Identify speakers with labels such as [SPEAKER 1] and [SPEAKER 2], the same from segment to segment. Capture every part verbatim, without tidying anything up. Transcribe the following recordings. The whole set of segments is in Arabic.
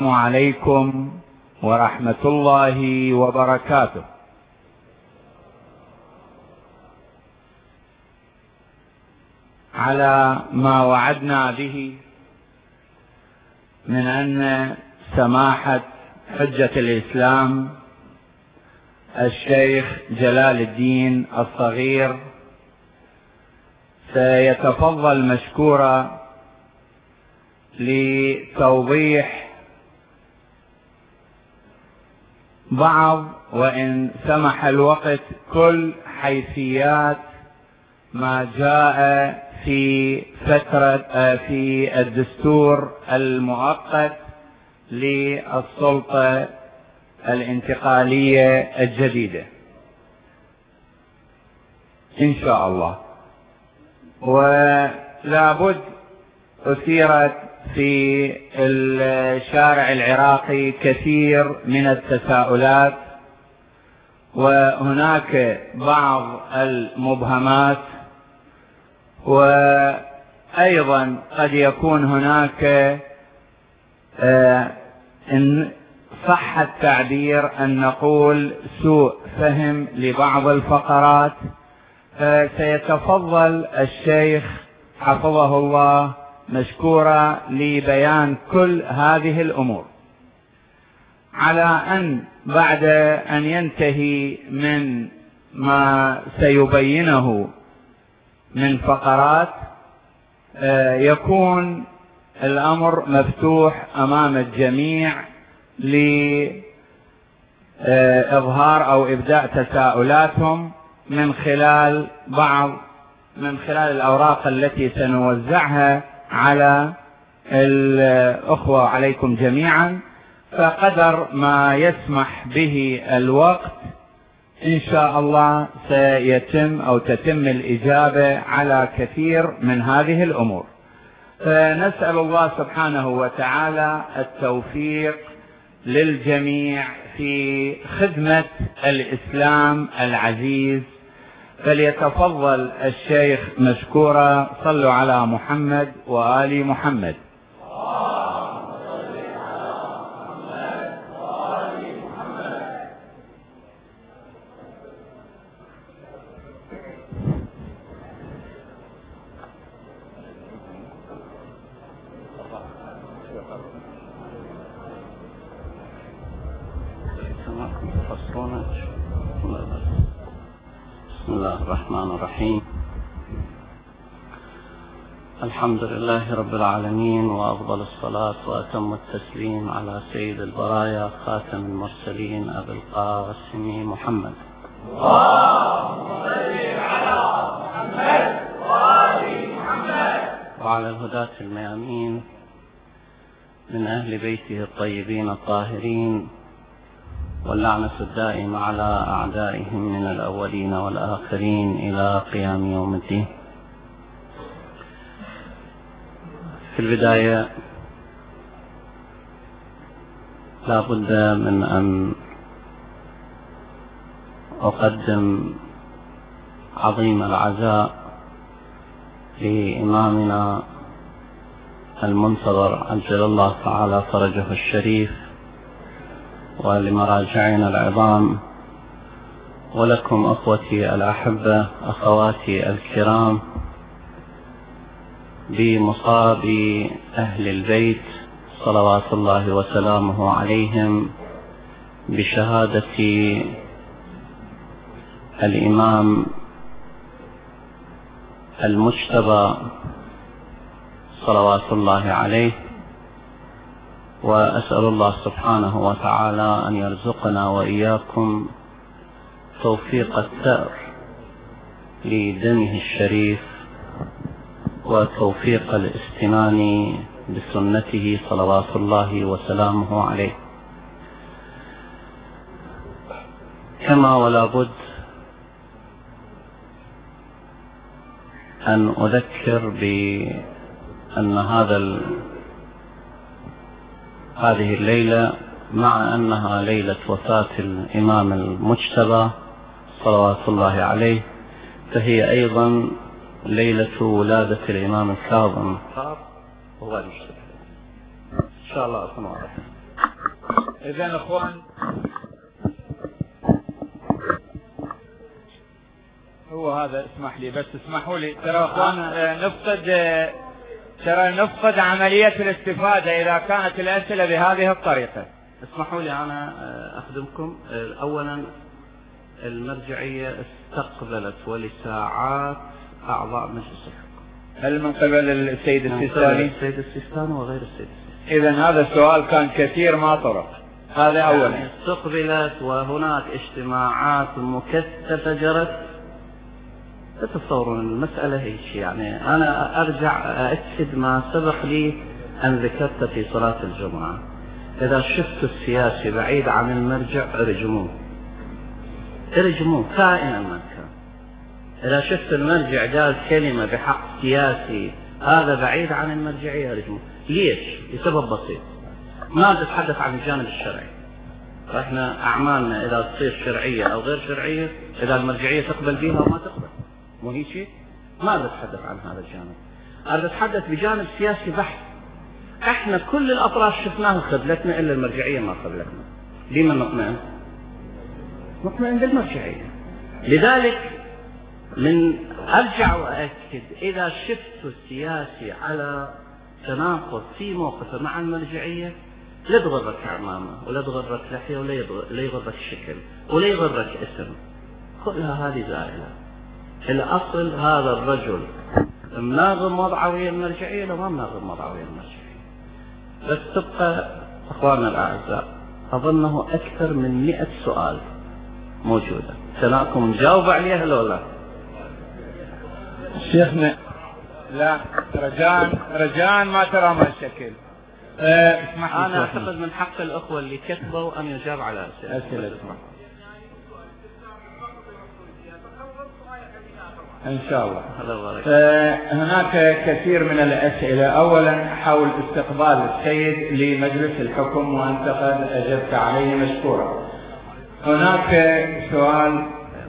[SPEAKER 1] السلام عليكم ورحمة الله وبركاته. على ما وعدنا به من أن سماحة حجة الإسلام الشيخ جلال الدين الصغير سيتفضل مشكورا لتوضيح بعض، وإن سمح الوقت، كل حيثيات ما جاء في فترة في الدستور المؤقت للسلطة الانتقالية الجديدة إن شاء الله. ولا بد أثيرت في الشارع العراقي كثير من التساؤلات، وهناك بعض المبهمات، وأيضا قد يكون هناك إن صح التعبير أن نقول سوء فهم لبعض الفقرات. فسيتفضل الشيخ حفظه الله مشكورا لبيان كل هذه الأمور، على أن بعد أن ينتهي من ما سيبينه من فقرات يكون الأمر مفتوح أمام الجميع لإظهار أو إبداء تساؤلاتهم من خلال بعض من خلال الأوراق التي سنوزعها على الأخوة عليكم جميعا. فقدر ما يسمح به الوقت إن شاء الله سيتم أو تتم الإجابة على كثير من هذه الأمور. فنسأل الله سبحانه وتعالى التوفيق للجميع في خدمة الإسلام العزيز. فليتفضل الشيخ مشكورا. صلوا على محمد وآل محمد.
[SPEAKER 2] بسم الله الرحمن الرحيم. الحمد لله رب العالمين، وأفضل الصلاة وأتم التسليم على سيد البرايا خاتم المرسلين أبي القاسم محمد. اللهم صل على محمد وآل محمد. وعلى الهداة الميامين من أهل بيته الطيبين الطاهرين، واللعنة الدائمة على أعدائهم من الأولين والآخرين إلى قيام يوم الدين. في البداية لا بد من أن أقدم عظيم العزاء لإمامنا المنتظر عجل الله تعالى فرجه الشريف، ولمراجعين العظام، ولكم أخوتي الأحبة أخواتي الكرام، بمصاب أهل البيت صلوات الله وسلامه عليهم، بشهادة الإمام المجتبى صلوات الله عليه. وأسأل الله سبحانه وتعالى أن يرزقنا وإياكم توفيق الثأر لدمه الشريف، وتوفيق الاستنان بسنته صلوات الله وسلامه عليه. كما ولا بد أن أذكر بأن هذا هذه الليلة، مع أنها ليلة وفاة الإمام المجتبى صلوات الله عليه، فهي أيضا ليلة ولادة الإمام الكاظم وهو المجتبى. إن شاء الله أكون واضح.
[SPEAKER 1] إذا الأخوان هو هذا، اسمح لي بس اسمحوا لي، ترى أخوان نفقد ترى نفقد عملية الاستفادة إذا كانت الأسئلة بهذه الطريقة.
[SPEAKER 2] اسمحوا لي أنا أخدمكم. أولا المرجعية استقبلت ولساعات أعضاء مجلس الحكم.
[SPEAKER 1] هل من قبل السيد السيستاني؟
[SPEAKER 2] السيد السيستاني وغير السيد السيستاني.
[SPEAKER 1] إذا هذا السؤال كان كثير ما طرق. هذا أولا.
[SPEAKER 2] يعني استقبلت وهناك اجتماعات مكثفة جرت. تتصورون المسألة هيك، يعني أنا أرجع أأكد ما سبق لي أن ذكرت في صلاة الجمعة. إذا شفت السياسي بعيد عن المرجع ارجموه ارجموه كائنا ما كان. إذا شفت المرجع قال كلمة بحق سياسي هذا بعيد عن المرجعية ارجموه. ليش؟ لسبب بسيط، ما نتحدث عن الجانب الشرعي. فإحنا أعمالنا إذا تصير شرعية أو غير شرعية، إذا المرجعية تقبل بها وما تقبل، مو هيك شيء؟ ما نتحدث عن هذا الجانب. أنا نتحدث بجانب سياسي بحت. احنا كل الاطراف شفناها خذلتنا الا المرجعيه ما خذلتنا. لمن نطمئن؟ نطمئن بالمرجعيه. لذلك من ارجع واكد، اذا شفت السياسي على تناقض في موقفه مع المرجعيه لا تغرك عمامه ولا تغرك لحيه ولا يغرك شكل ولا يغرك اسم، كلها هذه زائله. الاصل هذا الرجل مناغم وضعه ويا المرجعيه لو ما مناغم وضعه ويا المرجعيه. بس تبقى اخواننا الاعزاء اظنه اكثر من مئة سؤال موجوده، سناكم نجاوب عليها لو لا؟
[SPEAKER 1] شيخنا لا، رجاء رجاء ما ترى ما الشكل.
[SPEAKER 2] أه انا اعتقد من حق الاخوه اللي كتبوا ان يجاب على اسئله.
[SPEAKER 1] إن شاء الله. هناك كثير من الأسئلة. أولا حول استقبال السيد لمجلس الحكم وأنت قد أجبت عليه مشكورا. هناك سؤال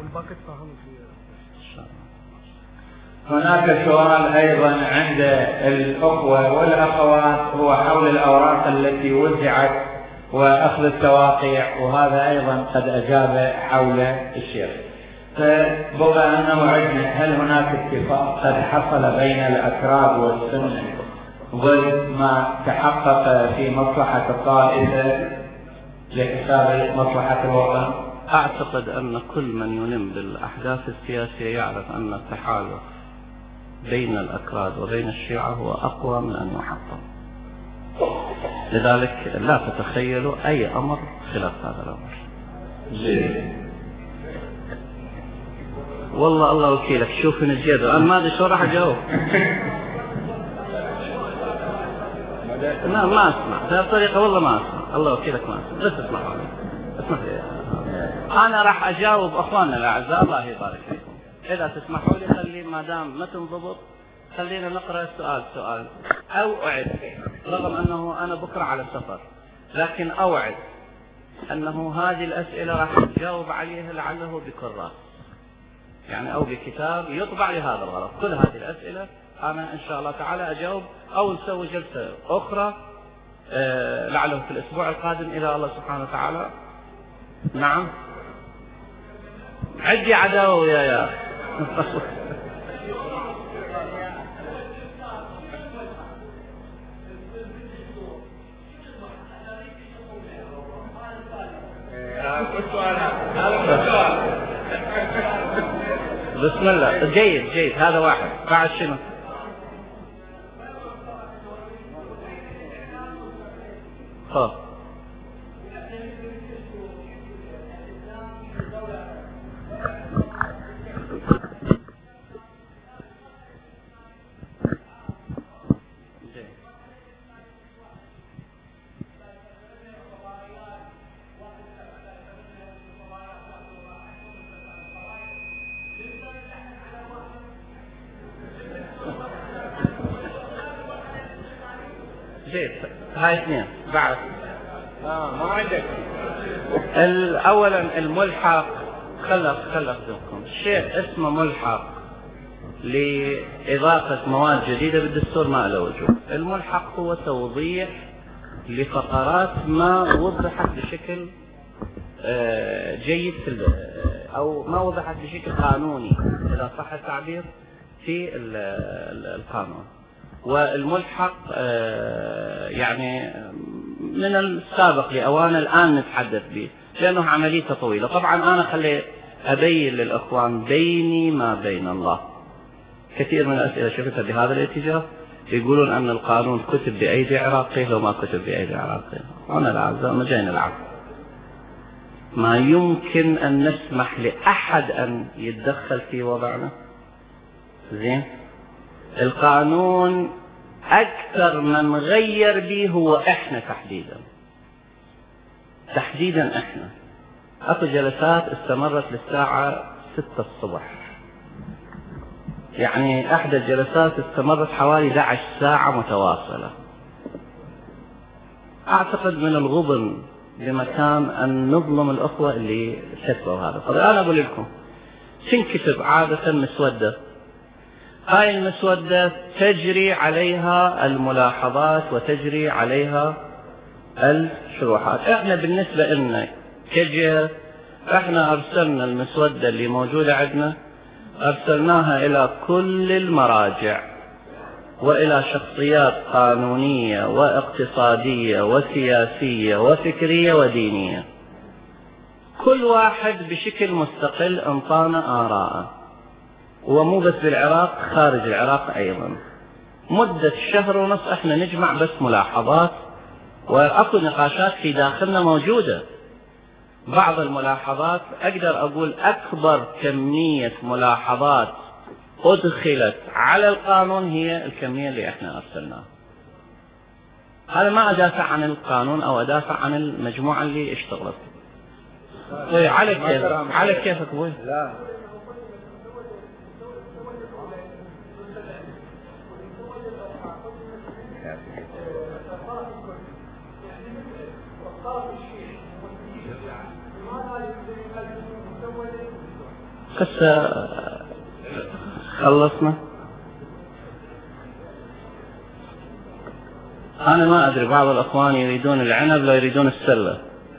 [SPEAKER 1] هناك سؤال أيضا عند الأخوة والأخوات، هو حول الأوراق التي وزعت وأخذ التواقيع، وهذا أيضا قد أجاب حول الشيخ. فبقى أن وعدنا، هل هناك اتفاق قد حصل بين الأكراد والسنة ضد ما تحقق في مصلحة الطائفة لحساب مصلحة الوطن؟
[SPEAKER 2] أعتقد أن كل من يلم بالأحداث السياسية يعرف أن التحالف بين الأكراد وبين الشيعة هو أقوى من أن يحطم. لذلك لا تتخيلوا أي أمر خلاف هذا الأمر.
[SPEAKER 1] جيد.
[SPEAKER 2] والله الله وكيلك، شوف نجيب انا ما ادري شو راح اجاوب. لا ما اسمع بهذه الطريقه، والله ما اسمع، الله وكيلك ما اسمع. بس اسمع اسمح لي، انا راح اجاوب اخواننا الاعزاء الله يبارك فيكم. اذا تسمحوا لي خلي ما دام ما تنضبط خلينا نقرا سؤال سؤال او اعد، رغم انه انا بكره على سفر، لكن اوعد انه هذه الاسئله راح نجاوب عليها لعله بكرات يعني او بكتاب يطبع لهذا الغرض. كل هذه الاسئله انا ان شاء الله تعالى اجاوب، او نسوي جلسه اخرى أه لعله في الاسبوع القادم اذا الله سبحانه وتعالى. نعم عدي عداوه يا يا بسم الله. جيد جيد، هذا واحد. بعد شنو؟ خلاص هاي اثنين بعد.
[SPEAKER 1] اه ما عندك.
[SPEAKER 2] اولا الملحق، خلق خلق ذوقكم شيء اسمه ملحق لإضافة مواد جديدة بالدستور ما له وجود. الملحق هو توضيح لفقرات ما وضحت بشكل جيد في أو ما وضحت بشكل قانوني إذا صح التعبير في القانون. والملحق يعني من السابق لأوان الآن نتحدث به لأنه عملية طويلة. طبعا أنا خلي أبين للأخوان بيني ما بين الله. كثير من الأسئلة شفتها بهذا الاتجاه يقولون أن القانون كتب بأيدي عراقي لو ما كتب بأيدي عراقي. أنا الأعزاء ما جاي نلعب، ما يمكن أن نسمح لأحد أن يتدخل في وضعنا. زين، القانون أكثر من غير به هو إحنا تحديدا تحديدا إحنا. أكو جلسات استمرت للساعة ستة الصبح، يعني أحد الجلسات استمرت حوالي أحد عشر ساعة متواصلة. أعتقد من الغبن بمكان أن نظلم الأخوة اللي كتبوا هذا. طيب أنا أقول لكم تنكتب عادة مسودة، هاي المسودة تجري عليها الملاحظات وتجري عليها الشروحات. احنا بالنسبة لنا كجهة احنا ارسلنا المسودة اللي موجودة عندنا، ارسلناها الى كل المراجع والى شخصيات قانونية واقتصادية وسياسية وفكرية ودينية، كل واحد بشكل مستقل انطانا آراءه، ومو بس بالعراق، خارج العراق ايضا. مدة شهر ونص احنا نجمع بس ملاحظات، واكو نقاشات في داخلنا موجودة. بعض الملاحظات اقدر اقول اكبر كمية ملاحظات ادخلت على القانون هي الكمية اللي احنا ارسلناها. هذا ما ادافع عن القانون او ادافع عن المجموعة اللي اشتغلت. ايه على كيفك، على كيفك ابوي. لا قصة خلصنا. أنا ما أدري، بعض الأخوان يريدون العنب لا يريدون السلة.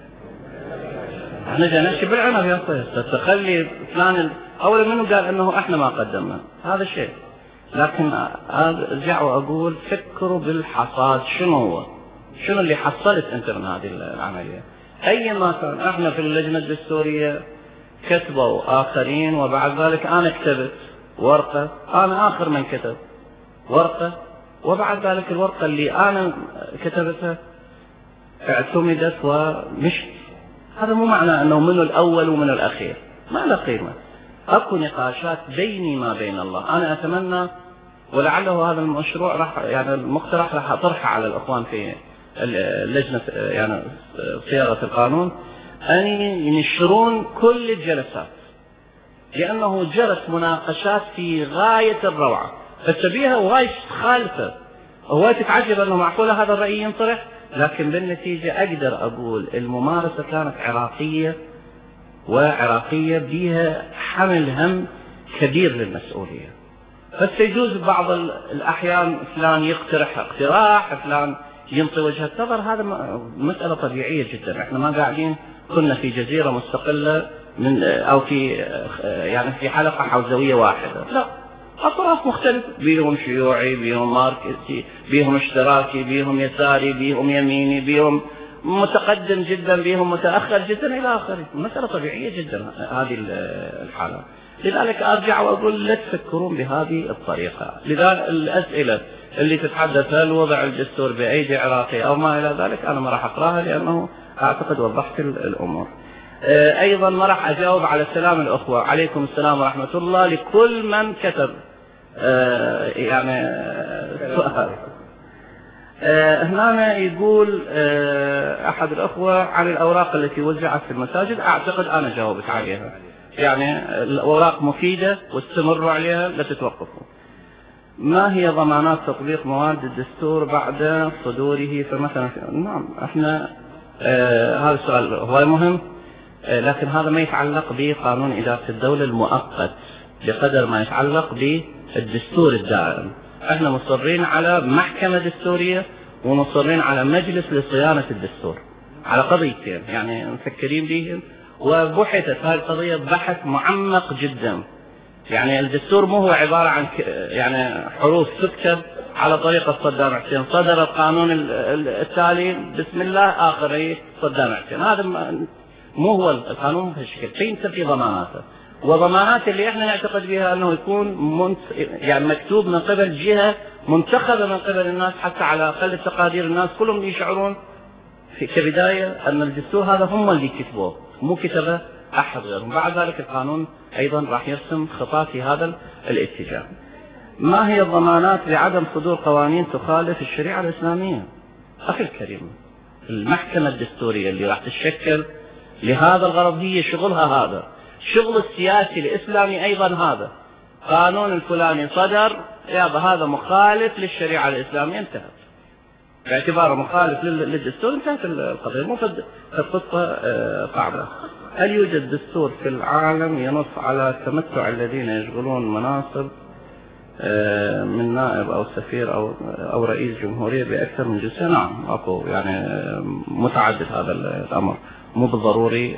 [SPEAKER 2] احنا جاي نمشي بالعنب يا أخي، تخلي فلان أولا منه قال أنه احنا ما قدمنا هذا الشيء. لكن أرجع وأقول فكروا بالحصاد، شنو هو؟ شنو اللي حصلت أنت من هذه العملية؟ أي ما كان احنا في اللجنة الدستورية كتبوا آخرين، وبعد ذلك أنا كتبت ورقة، أنا آخر من كتب ورقة، وبعد ذلك الورقة اللي أنا كتبتها اعتمدت ومشت. هذا مو معنى أنه منه الأول ومنه الأخير، ما له قيمة. أكو نقاشات بيني ما بين الله. أنا أتمنى ولعله هذا المشروع راح يعني المقترح راح أطرحه على الأخوان في اللجنة يعني صياغة القانون، أن ينشرون كل الجلسات، لأنه جرت مناقشات في غاية الروعة، فالتبيها وغاية خالفة. هو تتعجب أنه معقولة هذا الرأي ينطرح، لكن بالنتيجة أقدر أقول الممارسة كانت عراقية، وعراقية بها حمل هم كبير للمسؤولية. فسيجوز بعض الأحيان فلان يقترح اقتراح، فلان ينطي وجهة نظر، هذا مسألة طبيعية جدا. احنا ما قاعدين كنا في جزيرة مستقلة من أو في يعني في حلقة حوزوية واحدة، لا، أطراف مختلفة، بيهم شيوعي، بيهم ماركسي، بيهم اشتراكي، بيهم يساري، بيهم يميني، بيهم متقدم جدا، بيهم متأخر جدا إلى آخره. مسألة طبيعية جدا هذه الحالة. لذلك أرجع وأقول لا تفكرون بهذه الطريقة. لذلك الأسئلة اللي تتحدث هل وضع الدستور بأيدي عراقي أو ما إلى ذلك أنا ما راح أقراها، لأنه أعتقد وضحت الأمور. أيضا ما راح أجاوب على سلام الأخوة، عليكم السلام ورحمة الله، لكل من كتب يعني سؤال. هنا يقول أحد الأخوة عن الأوراق التي وزعت في المساجد، أعتقد أنا جاوبت عليها، يعني الأوراق مفيدة واستمروا عليها لا تتوقفوا. ما هي ضمانات تطبيق مواد الدستور بعد صدوره؟ فمثلا نعم احنا آه هذا السؤال هو مهم، آه لكن هذا ما يتعلق بقانون إدارة الدولة المؤقت بقدر ما يتعلق بالدستور الدائم. احنا مصرين على محكمة دستورية ومصرين على مجلس لصيانة الدستور على قضيتين يعني مفكرين بيهم، وبحثت هذه القضية بحث معمق جدا. يعني الدستور مو هو عبارة عن يعني حروف تكتب على طريقة صدام حسين، صدر القانون التالي بسم الله آخره صدام حسين، هذا مو هو القانون بهالشكل. في في ضماناته، وضمانات اللي احنا نعتقد بها انه يكون منت... يعني مكتوب من قبل جهة منتخبة من قبل الناس، حتى على اقل التقادير الناس كلهم يشعرون في كبداية ان الدستور هذا هم اللي كتبوه، مو كتبه احد غيرهم. بعد ذلك القانون ايضا راح يرسم خطى في هذا الاتجاه. ما هي الضمانات لعدم صدور قوانين تخالف الشريعة الاسلامية؟ اخي الكريم، المحكمة الدستورية اللي راح تشكل لهذا الغرض هي شغلها هذا، شغل السياسي الاسلامي ايضا هذا. قانون الفلاني صدر، يابا هذا مخالف للشريعة الاسلامية، انتهت باعتباره مخالف للدستور، انتهت القضية. مو القصة صعبة. هل يوجد دستور في العالم ينص على تمتع الذين يشغلون مناصب من نائب او سفير او او رئيس جمهورية باكثر من جنسية؟ نعم اكو، يعني متعدد هذا الامر، مو بالضروري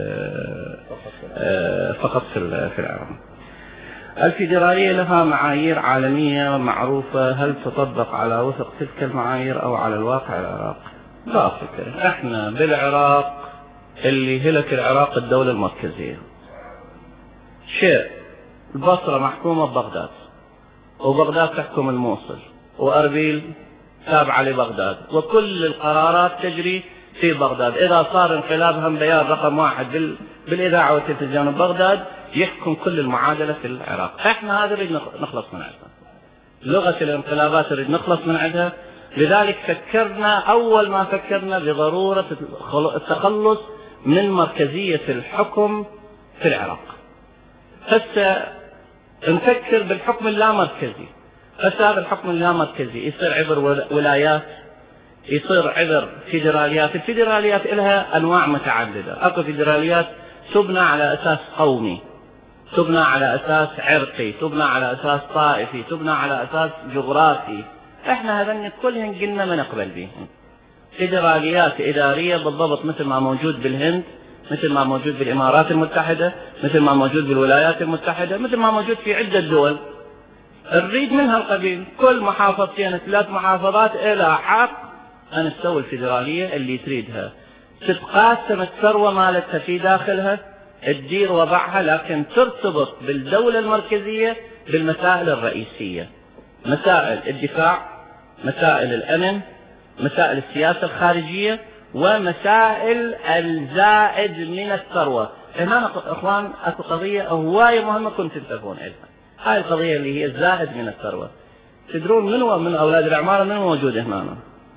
[SPEAKER 2] فقط في العالم. الفيدرالية لها معايير عالمية معروفة، هل تطبق على وفق تلك المعايير او على الواقع العراق؟ لا فكرة. احنا بالعراق اللي هلك العراق الدولة المركزية. شيء البصرة محكومة ببغداد، وبغداد تحكم الموصل، وأربيل تابعة لبغداد، وكل القرارات تجري في بغداد. إذا صار انقلاب هم بيان رقم واحد بالإذاعة والتلفزيون ببغداد يحكم كل المعادلة في العراق. احنا هذا نريد نخلص من عندها، لغة الانقلابات نريد نخلص من عندها. لذلك فكرنا أول ما فكرنا بضرورة التخلص من مركزية الحكم في العراق. هسه نفكر بالحكم اللامركزي. هسه هذا الحكم اللامركزي يصير عبر ولايات، يصير عبر فيدراليات. الفيدراليات لها أنواع متعددة، أكو فيدراليات تبنى على أساس قومي، تبنى على أساس عرقي، تبنى على أساس طائفي، تبنى على أساس جغرافي. احنا هذن كلهن قلنا ما نقبل بهم. فيدراليات إدارية بالضبط مثل ما موجود بالهند، مثل ما موجود بالإمارات المتحدة، مثل ما موجود بالولايات المتحدة، مثل ما موجود في عدة دول. نريد منها القبيل كل محافظتين ثلاث محافظات إلى حق أن تسوي الفيدرالية اللي تريدها، تتقاسم الثروة مالتها في داخلها، تدير وضعها، لكن ترتبط بالدولة المركزية بالمسائل الرئيسية، مسائل الدفاع، مسائل الأمن، مسائل السياسة الخارجية، ومسائل الزائد من الثروة. هنا اخوان اكو قضية هواية مهمة كنت تنتبهون لها، هاي القضية اللي هي الزائد من الثروة. تدرون من هو من اولاد العمارة من موجود هنا؟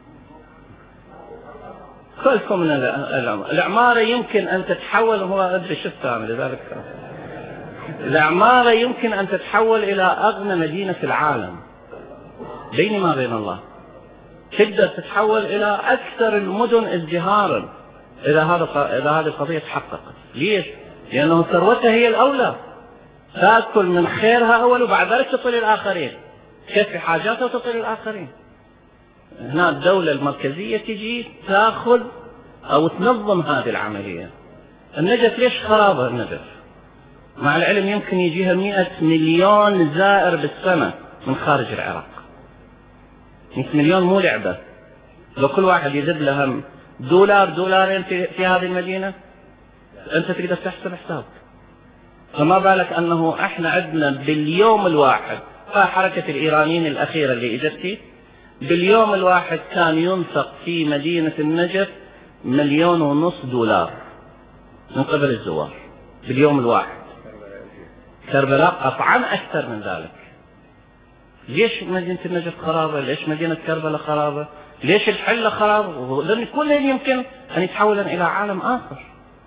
[SPEAKER 2] كلكم من العمارة. العمارة يمكن ان تتحول، هو ادري شو تعمل لذلك. العمارة يمكن ان تتحول الى اغنى مدينة في العالم، بيني ما بين الله. تقدر تتحول الى اكثر المدن ازدهارا اذا هذا اذا هذه القضيه تحققت. ليش؟ لانه ثروتها هي الاولى، تاكل من خيرها اول وبعد ذلك تعطي للاخرين، تكفي حاجاتها وتعطي للاخرين. هنا الدوله المركزيه تجي تاخذ او تنظم هذه العمليه. النجف ليش خرابه؟ النجف مع العلم يمكن يجيها مئة مليون زائر بالسنه من خارج العراق. مئة مليون مو لعبة. لو كل واحد يزيد له دولار دولارين في, في هذه المدينة أنت تقدر تحسب حسابك. فما بالك أنه إحنا عندنا باليوم الواحد، فحركة الإيرانيين الأخيرة اللي إجتي باليوم الواحد كان ينفق في مدينة النجف مليون ونص دولار من قبل الزوار باليوم الواحد. كربلاء قطعا أكثر من ذلك. ليش مدينة النجف خرابة؟ ليش مدينة كربلاء خرابة؟ ليش الحلة خرابة؟ لأن كلهم يمكن أن يتحولن إلى عالم آخر.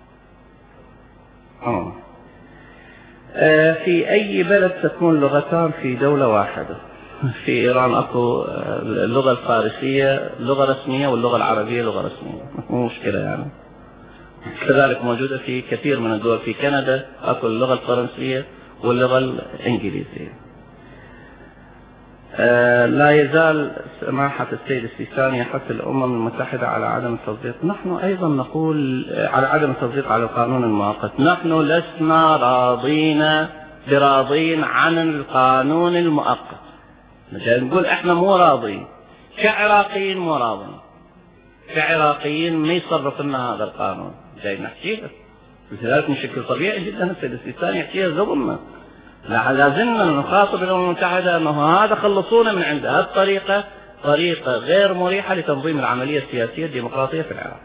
[SPEAKER 2] آه. آه في أي بلد تكون لغتان في دولة واحدة؟ في إيران أكو اللغة الفارسية لغة رسمية واللغة العربية لغة رسمية، مو مشكلة يعني. كذلك موجودة في كثير من الدول. في كندا أكو اللغة الفرنسية واللغة الإنجليزية. آه لا يزال سماحة السيد السيستاني يحث الأمم المتحدة على عدم التصديق. نحن أيضا نقول على عدم التصديق على القانون المؤقت. نحن لسنا راضين براضين عن القانون المؤقت. نقول احنا مو راضين كعراقيين، مو راضين كعراقيين ما يصرف لنا هذا القانون. جاي نحكيها لذلك بشكل طبيعي جدا السيد السيستاني يحكيها قبلنا. لازلنا نخاطب الأمم المتحدة أنه هذا خلصونا من عند هذه الطريقة، طريقة غير مريحة لتنظيم العملية السياسية الديمقراطية في العراق.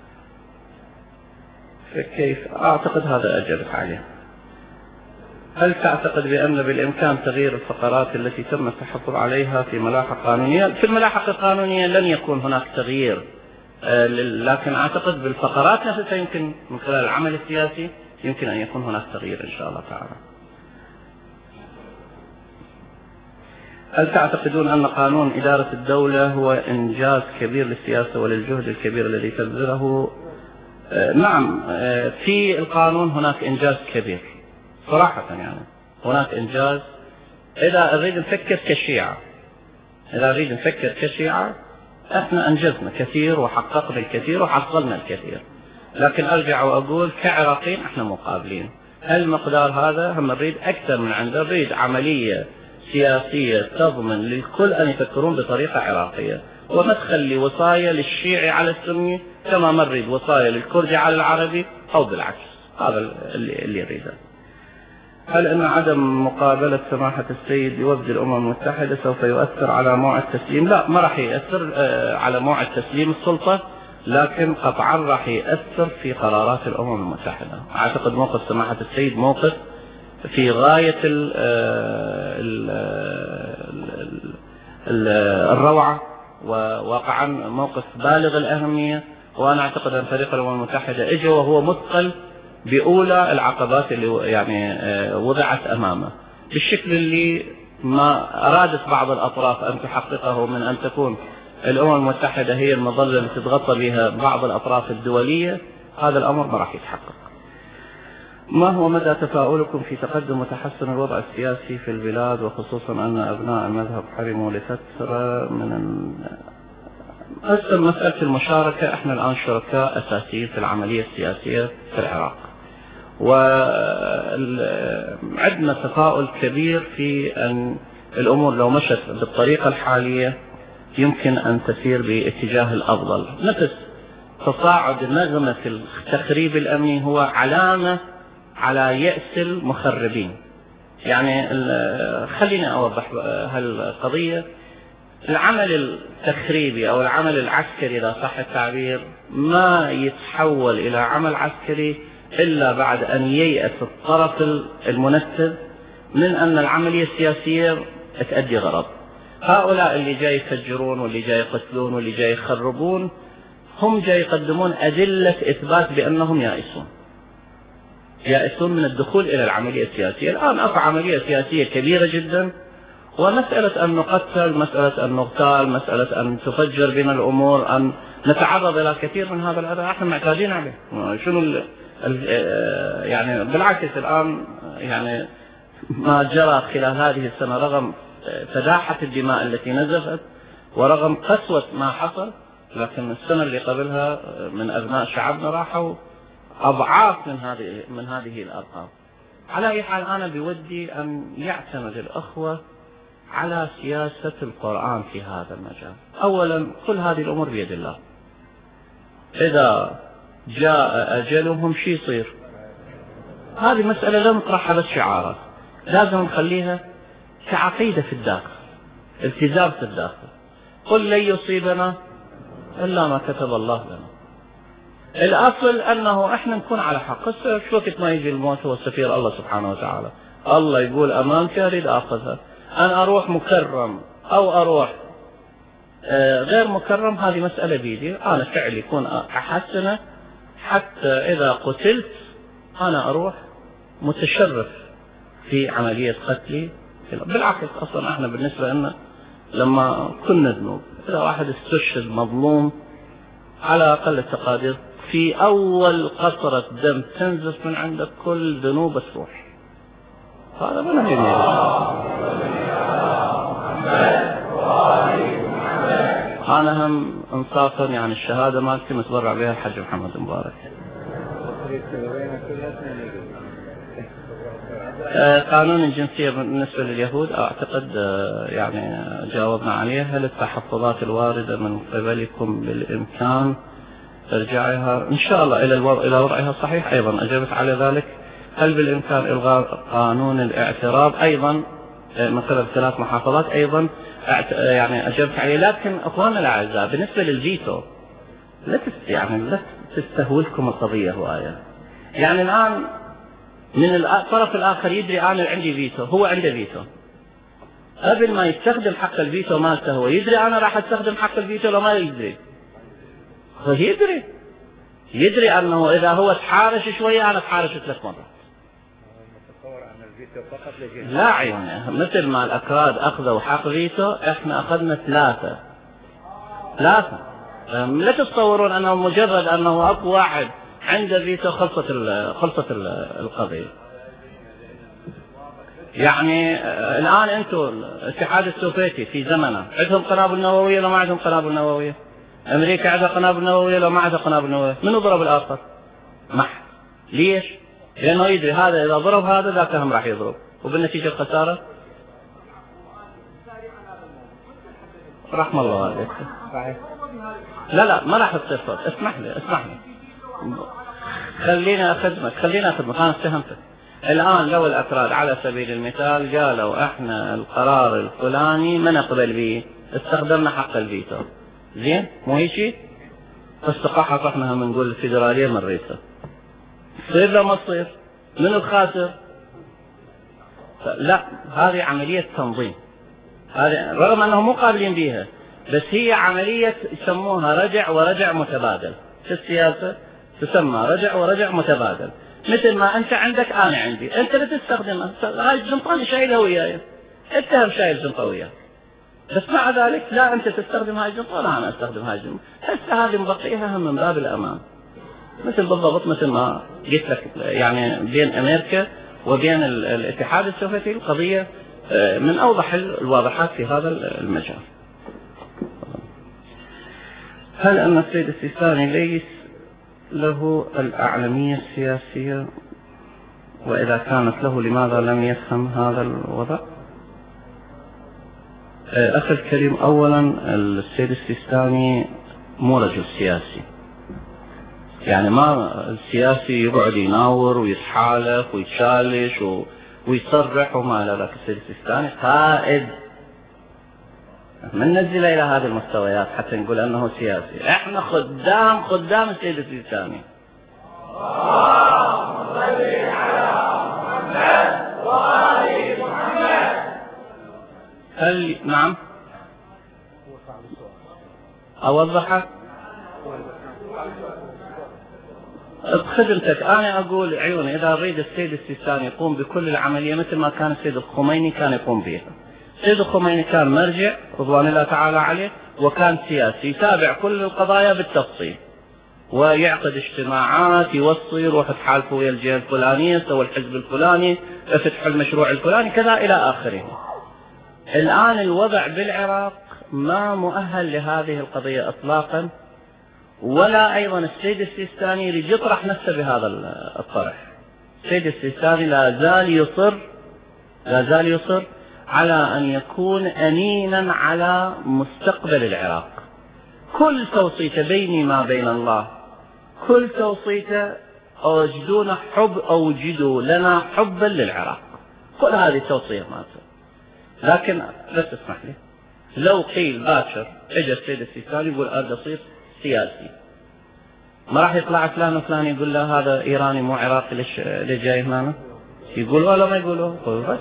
[SPEAKER 2] فكيف أعتقد هذا أجابت عليه. هل تعتقد بأن بالإمكان تغيير الفقرات التي تم التحفظ عليها في ملاحق قانونية؟ في الملاحق القانونية لن يكون هناك تغيير، لكن أعتقد بالفقرات نفسها يمكن من خلال العمل السياسي يمكن أن يكون هناك تغيير إن شاء الله تعالى. هل تعتقدون أن قانون إدارة الدولة هو إنجاز كبير للسياسة وللجهد الكبير الذي تبذله؟ آه نعم، آه في القانون هناك إنجاز كبير صراحة، يعني هناك إنجاز. إذا أريد نفكر كشيعة إذا أريد نفكر كشيعة إحنا أنجزنا كثير وحققنا الكثير وحصلنا الكثير، لكن أرجع وأقول كعراقيين إحنا مقابلين. المقدار هذا هم نريد أكثر من عنده، نريد عملية سياسية تضمن للكل أن يفكرون بطريقة عراقية، وما تخلي وصاية للشيعي على السني كما ما نريد وصاية للكردي على العربي أو بالعكس. هذا اللي, اللي يريده. هل أن عدم مقابلة سماحة السيد لوفد الأمم المتحدة سوف يؤثر على موعد تسليم؟ لا، ما راح يؤثر على موعد تسليم السلطة، لكن قطعا راح يؤثر في قرارات الأمم المتحدة. أعتقد موقف سماحة السيد موقف في غاية ال ال ال الروعة، وواقعا موقف بالغ الأهمية. وأنا أعتقد أن فريق الأمم المتحدة إجا وهو مثقل بأولى العقبات اللي يعني وضعت أمامه بالشكل اللي ما أرادت بعض الأطراف أن تحققه، من أن تكون الأمم المتحدة هي المظلة التي تتغطى بها بعض الأطراف الدولية. هذا الأمر ما راح يتحقق. ما هو مدى تفاؤلكم في تقدم وتحسن الوضع السياسي في البلاد، وخصوصا أن أبناء المذهب حرموا لفترة من أصل مسألة المشاركة؟ احنا الآن شركاء أساسيين في العملية السياسية في العراق، وعندنا تفاؤل كبير في أن الأمور لو مشت بالطريقة الحالية يمكن أن تسير باتجاه الأفضل. نفس تصاعد نغمة التخريب الأمني هو علامة على يأس المخربين. يعني خليني أوضح هالقضية. العمل التخريبي أو العمل العسكري إذا صح التعبير ما يتحول إلى عمل عسكري إلا بعد أن ييأس الطرف المنفذ من أن العملية السياسية تؤدي غرض. هؤلاء اللي جاي يفجرون واللي جاي يقتلون واللي جاي يخربون هم جاي يقدمون أدلة إثبات بأنهم يائسون يائسون من الدخول إلى العملية السياسية. الآن أقع عملية سياسية كبيرة جدا، ومسألة أن نقتل، مسألة أن نغتال، مسألة أن تفجر بنا الأمور، أن نتعرض إلى كثير من هذا الأذى احنا معتادين عليه. شنو ال ال يعني بالعكس الآن يعني ما جرى خلال هذه السنة رغم فداحة الدماء التي نزفت ورغم قسوة ما حصل، لكن السنة اللي قبلها من أبناء شعبنا راحوا أضعاف من هذه من هذه الأرقام. على أي حال أنا بودي أن يعتمد الأخوة على سياسة القرآن في هذا المجال. أولا كل هذه الأمور بيد الله، إذا جاء أجلهم شي يصير. هذه مسألة لا نطرحها بس شعارات، لازم نخليها كعقيدة في الداخل، التزام في الداخل. قل لن يصيبنا إلا ما كتب الله لنا. الأصل أنه إحنا نكون على حق. شو وقت ما يجي الموت هو سفير الله سبحانه وتعالى. الله يقول أمانك أريد أخذها، أنا أروح مكرم أو أروح غير مكرم، هذه مسألة بيدي. أنا فعلي يكون أحسنه حتى إذا قتلت أنا أروح متشرف في عملية قتلي. بالعكس أصلا إحنا بالنسبة لنا لما كنا ذنوب، إذا واحد استشهد مظلوم على أقل التقادير في أول قطرة دم تنزف من عندك كل ذنوب تروح. هذا ما نبي. أنا هم إنصافا يعني الشهادة مالتي متبرع بها الحاج محمد مبارك. قانون الجنسية بالنسبة لليهود أعتقد يعني جاوبنا عليه. هل التحفظات الواردة من قبلكم بالإمكان ترجعها إن شاء الله إلى الوضع إلى وضعها صحيح؟ أيضا أجبت على ذلك. هل بالإمكان إلغاء قانون الاعتراض أيضا من قبل ثلاث محافظات؟ أيضا يعني أجبت عليه. لكن أخواننا الأعزاء بالنسبة للفيتو لا تست يعني لا تستهولكم القضية هواية. يعني الآن من الطرف الآخر يدري أنا عندي فيتو، هو عنده فيتو، قبل ما يستخدم حق الفيتو مالته هو يدري أنا راح أستخدم حق الفيتو لو ما يدري. هو يدري يدري أنه إذا هو تحارش شوية أنا تحارش ثلاث مرات. لا عيونه مثل ما الأكراد أخذوا حق فيتو إحنا أخذنا ثلاثة ثلاثة. لا تتصورون أنه مجرد أنه أكو واحد عنده فيتو خلصت خلصت القضية. يعني الآن أنتم الاتحاد السوفيتي في زمنه عندهم قنابل نووية لو ما عندهم قنابل نووية؟ أمريكا عندها قنابل نووية لو ما عندها قنابل نووية؟ من ضرب الآخر؟ ما حد. ليش؟ لأنه يدري هذا إذا ضرب هذا ذاك هم راح يضرب وبالنتيجة الخسارة. رحم الله عليك. لا لا ما راح تصير صوت. اسمح لي اسمح لي خلينا أخدمك خلينا أخدمك أنا اتهمتك. الآن لو الأكراد على سبيل المثال قالوا احنا القرار الفلاني ما نقبل به استخدمنا حق الفيتو، زين مو هيك؟ فاستقاحة احنا هم نقول الفيدرالية من رئيسة تصير لا ما تصير؟ من الخاسر؟ لا هذه عملية تنظيم، هذه رغم أنهم مو قابلين بها بس هي عملية يسموها رجع ورجع متبادل في السياسة، تسمى رجع ورجع متبادل. مثل ما أنت عندك أنا عندي، أنت لا تستخدمها، هاي الجنطة شايلها وياي، أنت هم شايل جنطة وياي، بس مع ذلك لا أنت تستخدم هاي الجنطة ولا أنا أستخدم هاي الجنطة، هسه هذه مبقيها هم من باب الأمان. مثل بالضبط مثل ما قلت لك يعني بين أمريكا وبين الاتحاد السوفيتي القضية من أوضح الواضحات في هذا المجال. هل أن السيد السيستاني ليس له الأعلمية السياسية؟ وإذا كانت له لماذا لم يفهم هذا الوضع؟ أخي الكريم، أولا السيد السيستاني مو رجل سياسي، يعني ما السياسي يقعد يناور ويتحالف ويتشالش ويصرح وما إلى ذلك. السيد السيستاني قائد، من ننزل إلى هذه المستويات حتى نقول أنه سياسي. إحنا خدام خدام السيد السيستاني. اللهم صل على محمد وآل محمد. هل نعم أوضحك بخدمتك؟ أنا أقول عيوني إذا أريد السيد السيستاني يقوم بكل العملية مثل ما كان السيد الخميني كان يقوم بها. السيد الخميني كان مرجع رضوان الله تعالى عليه وكان سياسي يتابع كل القضايا بالتفصيل ويعقد اجتماعات يوصي يروح تحالفوا ويا الجهة الفلانية سوى الحزب الفلاني افتحوا المشروع الفلاني كذا إلى آخره. الآن الوضع بالعراق ما مؤهل لهذه القضية إطلاقا، ولا أيضا السيد السيستاني يريد يطرح نفسه بهذا الطرح. السيد السيستاني لا زال يصر لا زال يصر على أن يكون أمينا على مستقبل العراق. كل توصيته بيني ما بين الله، كل توصيته أوجدون حب أوجدوا لنا حبا للعراق، كل هذه التوصية مالته. لكن لا تسمح لي لو قيل باكر اجى السيد السيستاني يقول أريد أصير سياسي، ما راح يطلع فلان وفلان يقول له هذا إيراني مو عراقي ليش ليش جاي هنا؟ يقول ولا ما يقولوا؟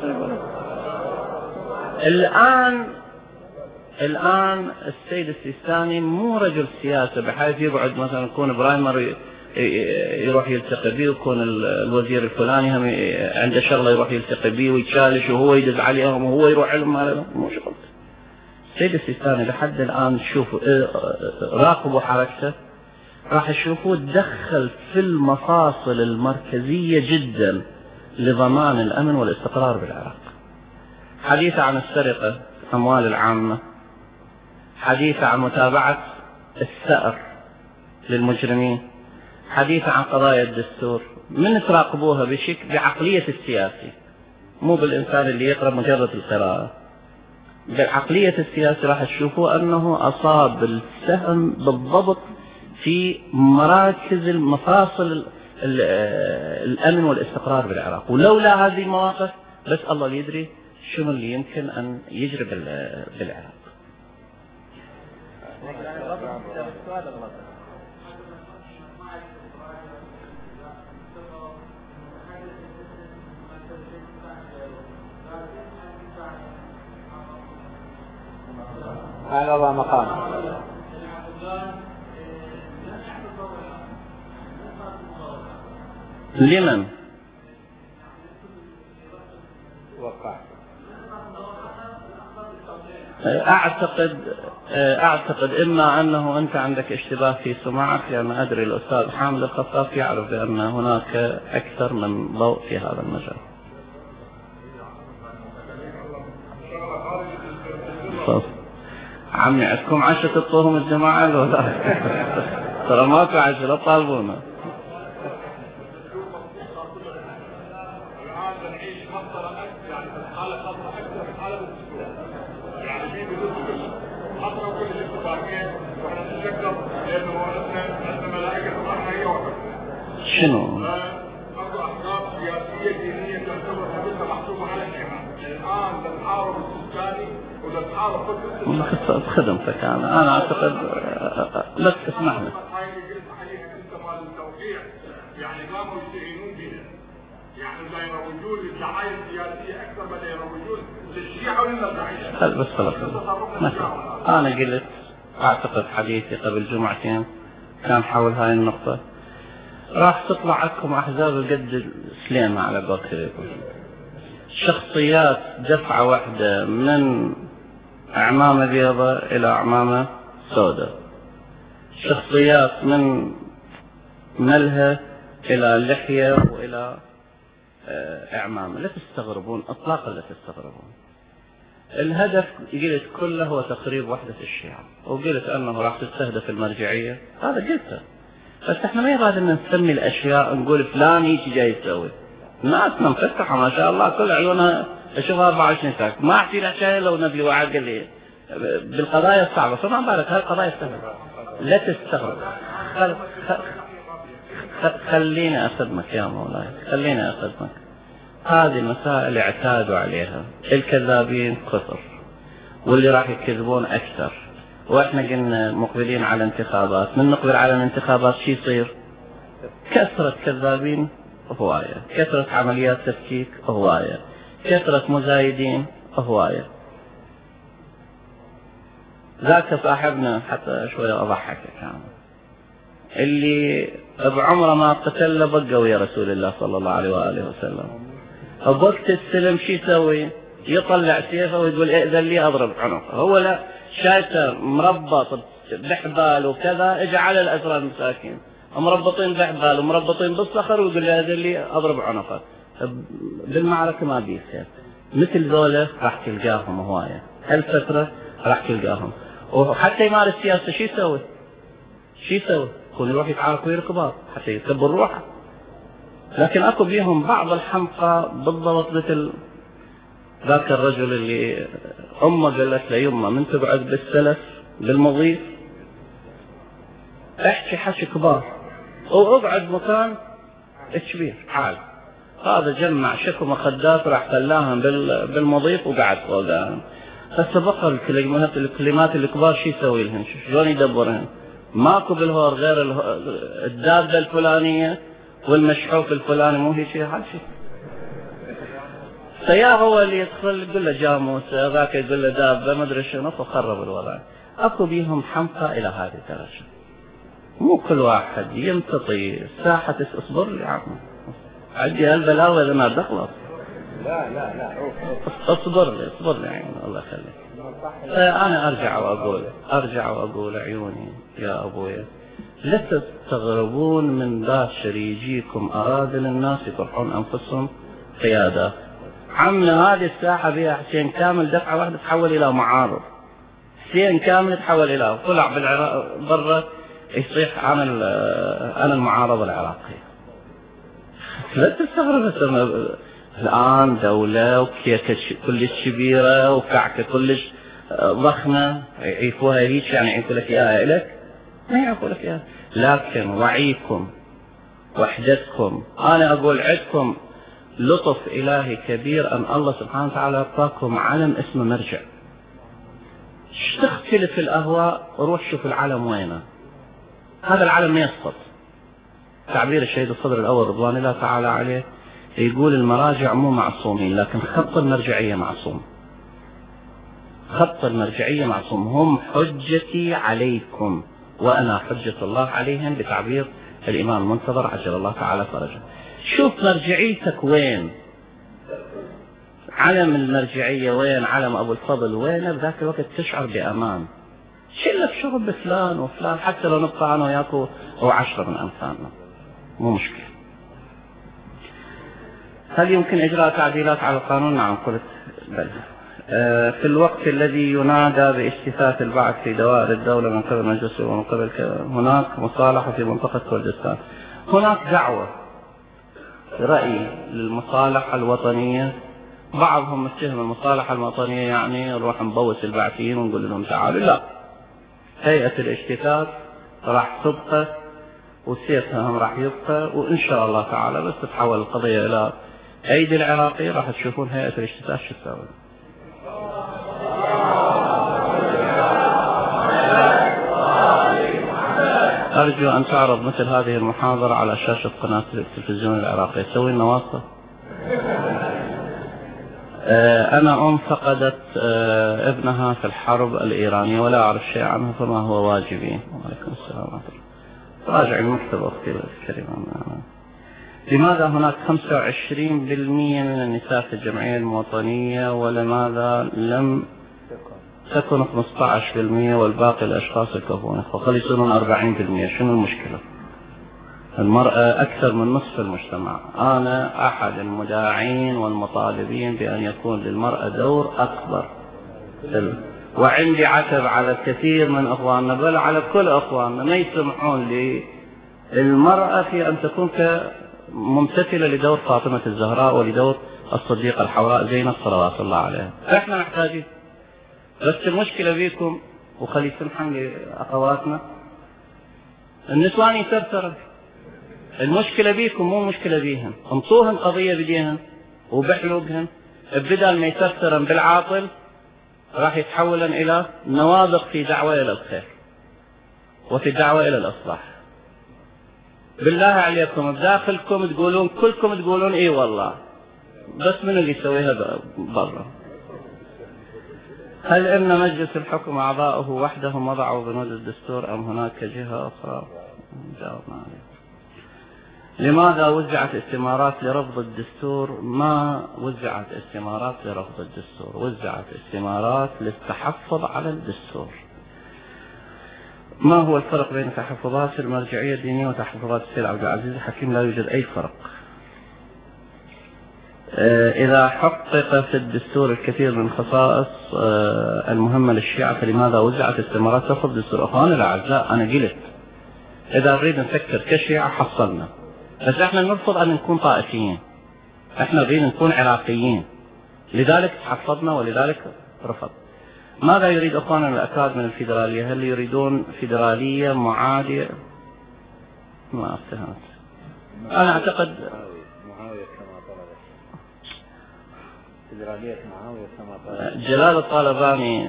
[SPEAKER 2] الآن الآن السيد السيستاني مو رجل سياسة بحيث يقعد مثلا يكون برايمر يروح يلتقي به، ويكون الوزير الفلاني هم عنده شغله يروح يلتقي به ويتشالش وهو يدز عليهم وهو يروح لهم. مو شغل السيد السيستاني لحد الآن. شوفوا راقبوا حركته، راح تشوفوه تدخل في المفاصل المركزية جدا لضمان الأمن والاستقرار بالعراق. حديث عن السرقة أموال العامة، حديث عن متابعة الثأر للمجرمين، حديث عن قضايا الدستور. من تراقبوها بشكل بعقلية السياسي، مو بالإنسان اللي يقرأ مجرد القراءة. بالعقلية السياسي راح تشوفوا أنه أصاب السهم بالضبط في مراكز المفاصل الأمن والاستقرار بالعراق، ولولا هذه المواقف بس الله يدري شنو اللي يمكن أن يجري بالعراق.
[SPEAKER 1] هذا الله مقام.
[SPEAKER 2] لمن؟
[SPEAKER 1] وقع.
[SPEAKER 2] أعتقد أعتقد إما أنه أنت عندك اشتباه في سماعك، لأن أدري الأستاذ حامد الخفاف يعرف بأن هناك أكثر من ضوء في هذا المجال. عمي عندكم عشاء تطوهم الجماعة ولا؟ ترى ماكو عشاء لا تطالبونا. شنو؟ خدمتك أنا أنا أعتقد بس اسمحنا.
[SPEAKER 3] يعني قاموا يستعينون بنا، يعني لا يروجون للدعاية السياسية أكثر ما يروجون للشيعة وللدعاية.
[SPEAKER 2] خل بس خلاص. أنا قلت أعتقد حديثي قبل جمعتين كان حول هاي النقطة. راح تطلع عندكم أحزاب القد سليمة على قولتكم، شخصيات دفعة واحدة من أعمامة بيضة إلى أعمامة سوداء، شخصيات من ملهى إلى لحية وإلى أعمامة. لا تستغربون إطلاقا، لا تستغربون. الهدف قلت كله هو تخريب وحدة الشيعة، وقلت أنه راح تستهدف المرجعية، هذا قلته. بس احنا ما يراد ان نسمي الاشياء نقول فلان يجي جاي يسوي. ناسنا مفتحه ما شاء الله، كل عيونها اشوفها أربعة وعشرين ساعه، ما احكي لها شيء لو نبي وعد قال لي بالقضايا الصعبه، فما بالك هالقضايا السهله. لا تستغرب. خل... خ... خليني اخدمك يا مولاي، خليني اخدمك. هذه مسائل اعتادوا عليها، الكذابين كثر واللي راح يكذبون اكثر. واحنا قلنا مقبلين على انتخابات، من نقبل على الانتخابات شي يصير؟ كثرة كذابين هواية، كثرة عمليات تفكيك هواية، كثرة مزايدين هواية. ذاك صاحبنا حتى شوية اضحك كان اللي بعمره ما قتل بقى ويا رسول الله صلى الله عليه وآله وسلم، بوقت السلم شي يسوي؟ يطلع سيفه ويقول ائذن لي اضرب عنقه. هو لا شايته مربط بحبال وكذا، اجى على الاسرى المساكين مربطين بحبال ومربطين بالصخر ويقول لي ائذن لي اضرب عنقه. بالمعركه ما بيصير. مثل ذولا راح تلقاهم هوايه، هالفتره راح تلقاهم. وحتى يمارس سياسه شو يسوي؟ شو يسوي؟ يكون يروح يتعارك ويا الكبار حتى يكبر روحه. لكن اكو بيهم بعض الحمقى بالضبط مثل ذاك الرجل اللي امه قالت له يمه من تقعد بالسلف بالمضيف احكي حكي كبار واقعد مكان كبير حال. هذا جمع شكو مخدات راح خلاهم بالمضيف وقعد فوقهم. هسه بقى الكلمات الكلمات الكبار شو يسوي لهم؟ شلون يدبرهم؟ ماكو بالهور غير الدابه الفلانيه والمشحوف الفلاني، مو هيك هذا شيء. فيا هو اللي يدخل يقول له جاموس، ذاك يقول له دابه ما ادري شنو، فخرب الوضع. اكو بيهم حمقى الى هذه الدرجه. مو كل واحد يمتطي ساحه. اصبر لي يا عم، عندي هالبلاوي اذا ما دخلت.
[SPEAKER 1] لا لا لا
[SPEAKER 2] اصبر لي اصبر لي عيوني الله يخليك. انا ارجع واقول ارجع واقول عيوني يا ابويا، لا تستغربون من باشر يجيكم اراذل الناس يطرحون انفسهم قيادات. عمنا هذه الساحة بها حسين كامل دفعة واحدة تحول إلى معارض، حسين كامل تحول إلى طلع بالعراق برا يصيح أنا أنا المعارضة العراقية. لا تستغرب الآن دولة وكيكة كلش كبيرة وكعكة كلش ضخمة يعيفوها هيك، يعني يعيفوا لك إياها إلك؟ ما يعيفوا لك إياها. لكن وعيكم وحدتكم، أنا أقول عندكم لطف إلهي كبير أن الله سبحانه وتعالى أعطاكم علم اسمه مرجع. تختلف الأهواء، روح شوف العلم وينه. هذا العلم ما يسقط. تعبير الشهيد الصدر الأول رضوان الله تعالى عليه يقول المراجع مو معصومين، لكن خط المرجعية معصوم. خط المرجعية معصوم. هم حجتي عليكم وأنا حجة الله عليهم، بتعبير الإمام المنتظر عجل الله تعالى فرجه. شوف مرجعيتك وين، علم المرجعية وين، علم أبو الفضل وين، بذاك الوقت تشعر بأمان. شلك شغل بفلان وفلان، حتى لو نبقى أنا وياكو أو عشرة من أمثالنا مو مشكلة. هل يمكن إجراء تعديلات على القانون؟ نعم قلت بل. آه في الوقت الذي ينادى باجتثاث البعث في دوائر الدولة من قبل مجلس ومن قبل هناك مصالحة في منطقة كردستان. هناك دعوة رأي للمصالحة الوطنية، بعضهم متهم المصالحة الوطنية يعني نروح نبوس البعثيين ونقول لهم تعالوا. لا، هيئة الاجتثاث راح تبقى وسيفها هم راح يبقى، وإن شاء الله تعالى بس تتحول القضية إلى أيدي العراقي راح تشوفون هيئة الاجتثاث شو تسوي. أرجو أن تعرض مثل هذه المحاضرة على شاشة قناة التلفزيون العراقي. سوي لنا واسطة. أنا أم فقدت ابنها في الحرب الإيرانية ولا أعرف شيء عنها، فما هو واجبي؟ وعليكم السلام ورحمة الله. راجع المكتب أختي الكريمة. لماذا هناك خمسة وعشرين بالمئة من النساء في الجمعية المواطنية ولماذا لم تكن خمسة عشر بالمئة والباقي الأشخاص الكهونة، فقد يصيرون أربعين بالمئة؟ شنو المشكلة؟ المرأة أكثر من نصف المجتمع. أنا أحد المداعين والمطالبين بأن يكون للمرأة دور أكبر، وعندي عتب على الكثير من أخواننا بل على كل أخواننا ما يسمحون للمرأة في أن تكون ممتثلة لدور فاطمة الزهراء ولدور الصديقة الحوراء زينب صلوات الله عليها. احنا محتاجين، بس المشكلة بيكم وخلي سمحا لأخواتنا النسوان يترترن. المشكلة بيكم مو مشكلة بيهم، انطوهم قضية بديهم وبحلوقهم، بدل ما يترترن بالعاطل راح يتحولن إلى نوابغ في دعوة إلى الخير وفي الدعوة إلى الإصلاح. بالله عليكم بداخلكم تقولون كلكم تقولون إيه والله، بس من اللي يسويها برا؟ هل إن مجلس الحكم أعضاؤه وحدهم وضعوا بنود الدستور أم هناك جهة أخرى؟ جاوبنا عليه. لماذا وزعت استمارات لرفض الدستور؟ ما وزعت استمارات لرفض الدستور، وزعت استمارات للتحفظ على الدستور. ما هو الفرق بين تحفظات المرجعية الدينية وتحفظات السيد عبد العزيز الحكيم؟ لا يوجد أي فرق. إذا حقق في الدستور الكثير من الخصائص المهمة للشيعة فلماذا وزعت استمارات ترفض الدستور؟ أخواني الأعزاء أنا قلت إذا نريد نفكر كشيعة حصلنا، بس احنا نرفض أن نكون طائفيين، احنا نريد نكون عراقيين، لذلك تحفظنا ولذلك رفض. ماذا يريد أخواننا الأكاد من الفيدرالية؟ هل يريدون فيدرالية معادية؟ ما افتهمت. أنا أعتقد
[SPEAKER 1] معاوية كما طلب فيدرالية معاوية كما طلب
[SPEAKER 2] جلال الطالباني.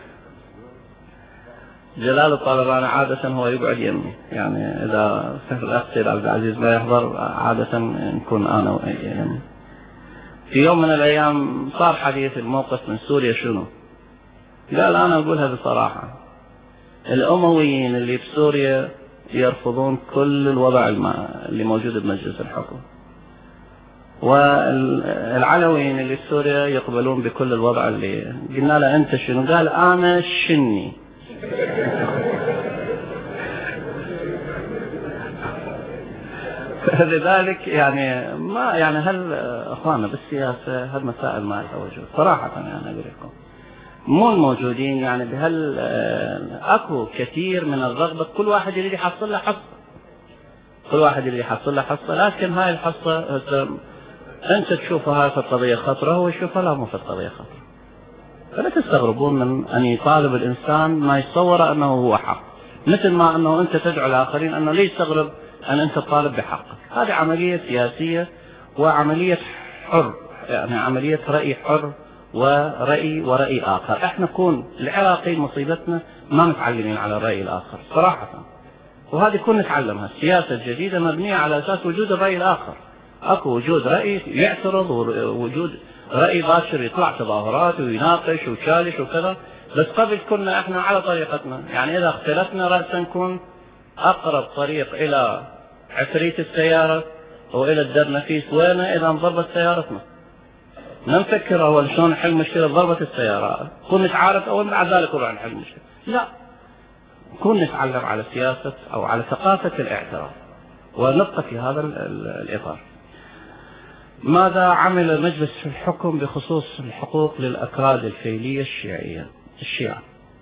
[SPEAKER 2] جلال الطالباني عادة هو يقعد يمي، يعني إذا الأخ سيد عبد العزيز ما يحضر عادة نكون أنا ويمي. في يوم من الأيام صار حديث الموقف من سوريا شنو؟ قال أنا أقولها بصراحة، الأمويين اللي في سوريا يرفضون كل الوضع اللي موجود بمجلس الحكم، والعلويين اللي في سوريا يقبلون بكل الوضع اللي قلنا له أنت شنو؟ قال أنا شني. لذلك يعني ما يعني هل اخواننا بالسياسه هالمسائل ما لها وجود صراحه. يعني اقول لكم مو الموجودين يعني بهال اكو كثير من الرغبه، كل واحد يريد يحصل له حصه، كل واحد يريد يحصل له حصه، لكن هاي الحصه انت تشوفها هاي في القضيه خطره هو يشوفها لا مو في القضيه خطره. فلا تستغربون من ان يطالب الانسان ما يتصور انه هو حق، مثل ما انه انت تدعو الاخرين انه ليش تستغرب ان انت تطالب بحقك. هذه عمليه سياسيه وعمليه حر، يعني عمليه راي حر ورأي ورأي آخر. احنا نكون العراقيين مصيبتنا ما متعلمين على الرأي الآخر صراحة، وهذه كون نتعلمها. السياسة الجديدة مبنية على أساس وجود الرأي الآخر، اكو وجود رأي يعترض ووجود رأي باشر يطلع تظاهرات ويناقش ويشالش وكذا، بس قبل كنا احنا على طريقتنا، يعني إذا اختلفنا رأسا نكون أقرب طريق إلى عفريت السيارة وإلى الدرنفيس وينه إذا انضربت سيارتنا. ما نفكر اول شلون نحل مشكله ضربه السياره، كون نتعارف اول بعد ذلك نروح نحل مشكله، لا، كون نتعلم على سياسه او على ثقافه الاعتراف ونبقى في هذا الاطار. ماذا عمل مجلس الحكم بخصوص الحقوق للاكراد الفيليه الشيعيه الشيعه؟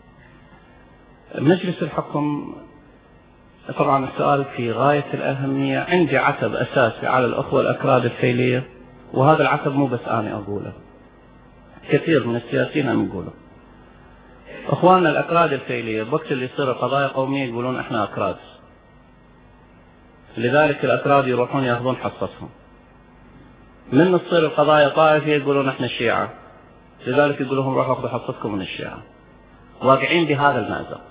[SPEAKER 2] مجلس الحكم طبعا السؤال في غايه الاهميه. عندي عتب اساسي على الاخوه الاكراد الفيليه، وهذا العتب مو بس أنا أقوله، كثير من السياسيين هم يقولوا. أخواننا الأكراد الفيلية بوقت اللي يصير قضايا قومية يقولون إحنا أكراد، لذلك الأكراد يروحون يأخذون حصتهم. من تصير القضايا طائفية يقولون إحنا الشيعة، لذلك يقولون روحوا أخذوا حصتكم من الشيعة. واقعين بهذا المأزق.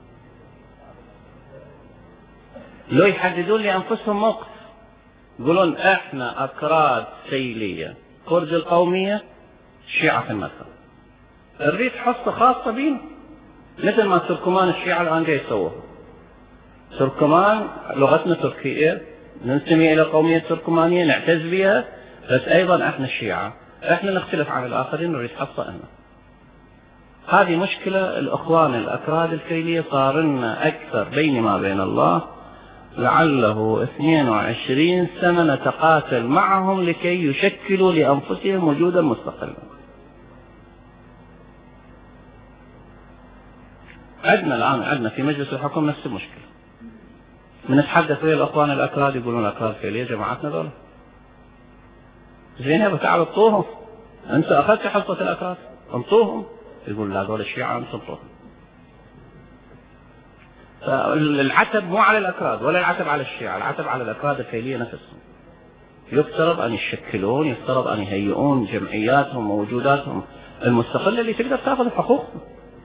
[SPEAKER 2] لو يحددون لأنفسهم موقف يقولون احنا اكراد فيلية كرد القومية شيعة في المذهب، نريد حصة خاصة بينا مثل ما تركمان الشيعة الان جاي يسووها. تركمان لغتنا تركية، ننتمي الى قومية تركمانية نعتز بها، بس ايضا احنا الشيعة، احنا نختلف عن الاخرين نريد حصة لنا. هذه مشكلة الاخوان الاكراد الفيلية صار لنا اكثر بيني ما بين الله لعله اثنين وعشرين سنة نتقاتل معهم لكي يشكلوا لأنفسهم وجودا مستقلا. عندنا الآن عندنا في مجلس الحكم نفس المشكلة. بنتحدث ويا الأخوان الأكراد يقولون أكراد فيلية جماعتنا ذولا زين يا تعالوا انطوهم، أنت أخذت حصة الأكراد انطوهم، يقول لا ذول الشيعة أنت انطوهم. العتب مو على الأكراد ولا العتب على الشيعة، العتب على الأكراد الفيلية نفسهم. يفترض أن يشكلون، يفترض أن يهيئون جمعياتهم ووجوداتهم المستقلة اللي تقدر تأخذ حقوقهم.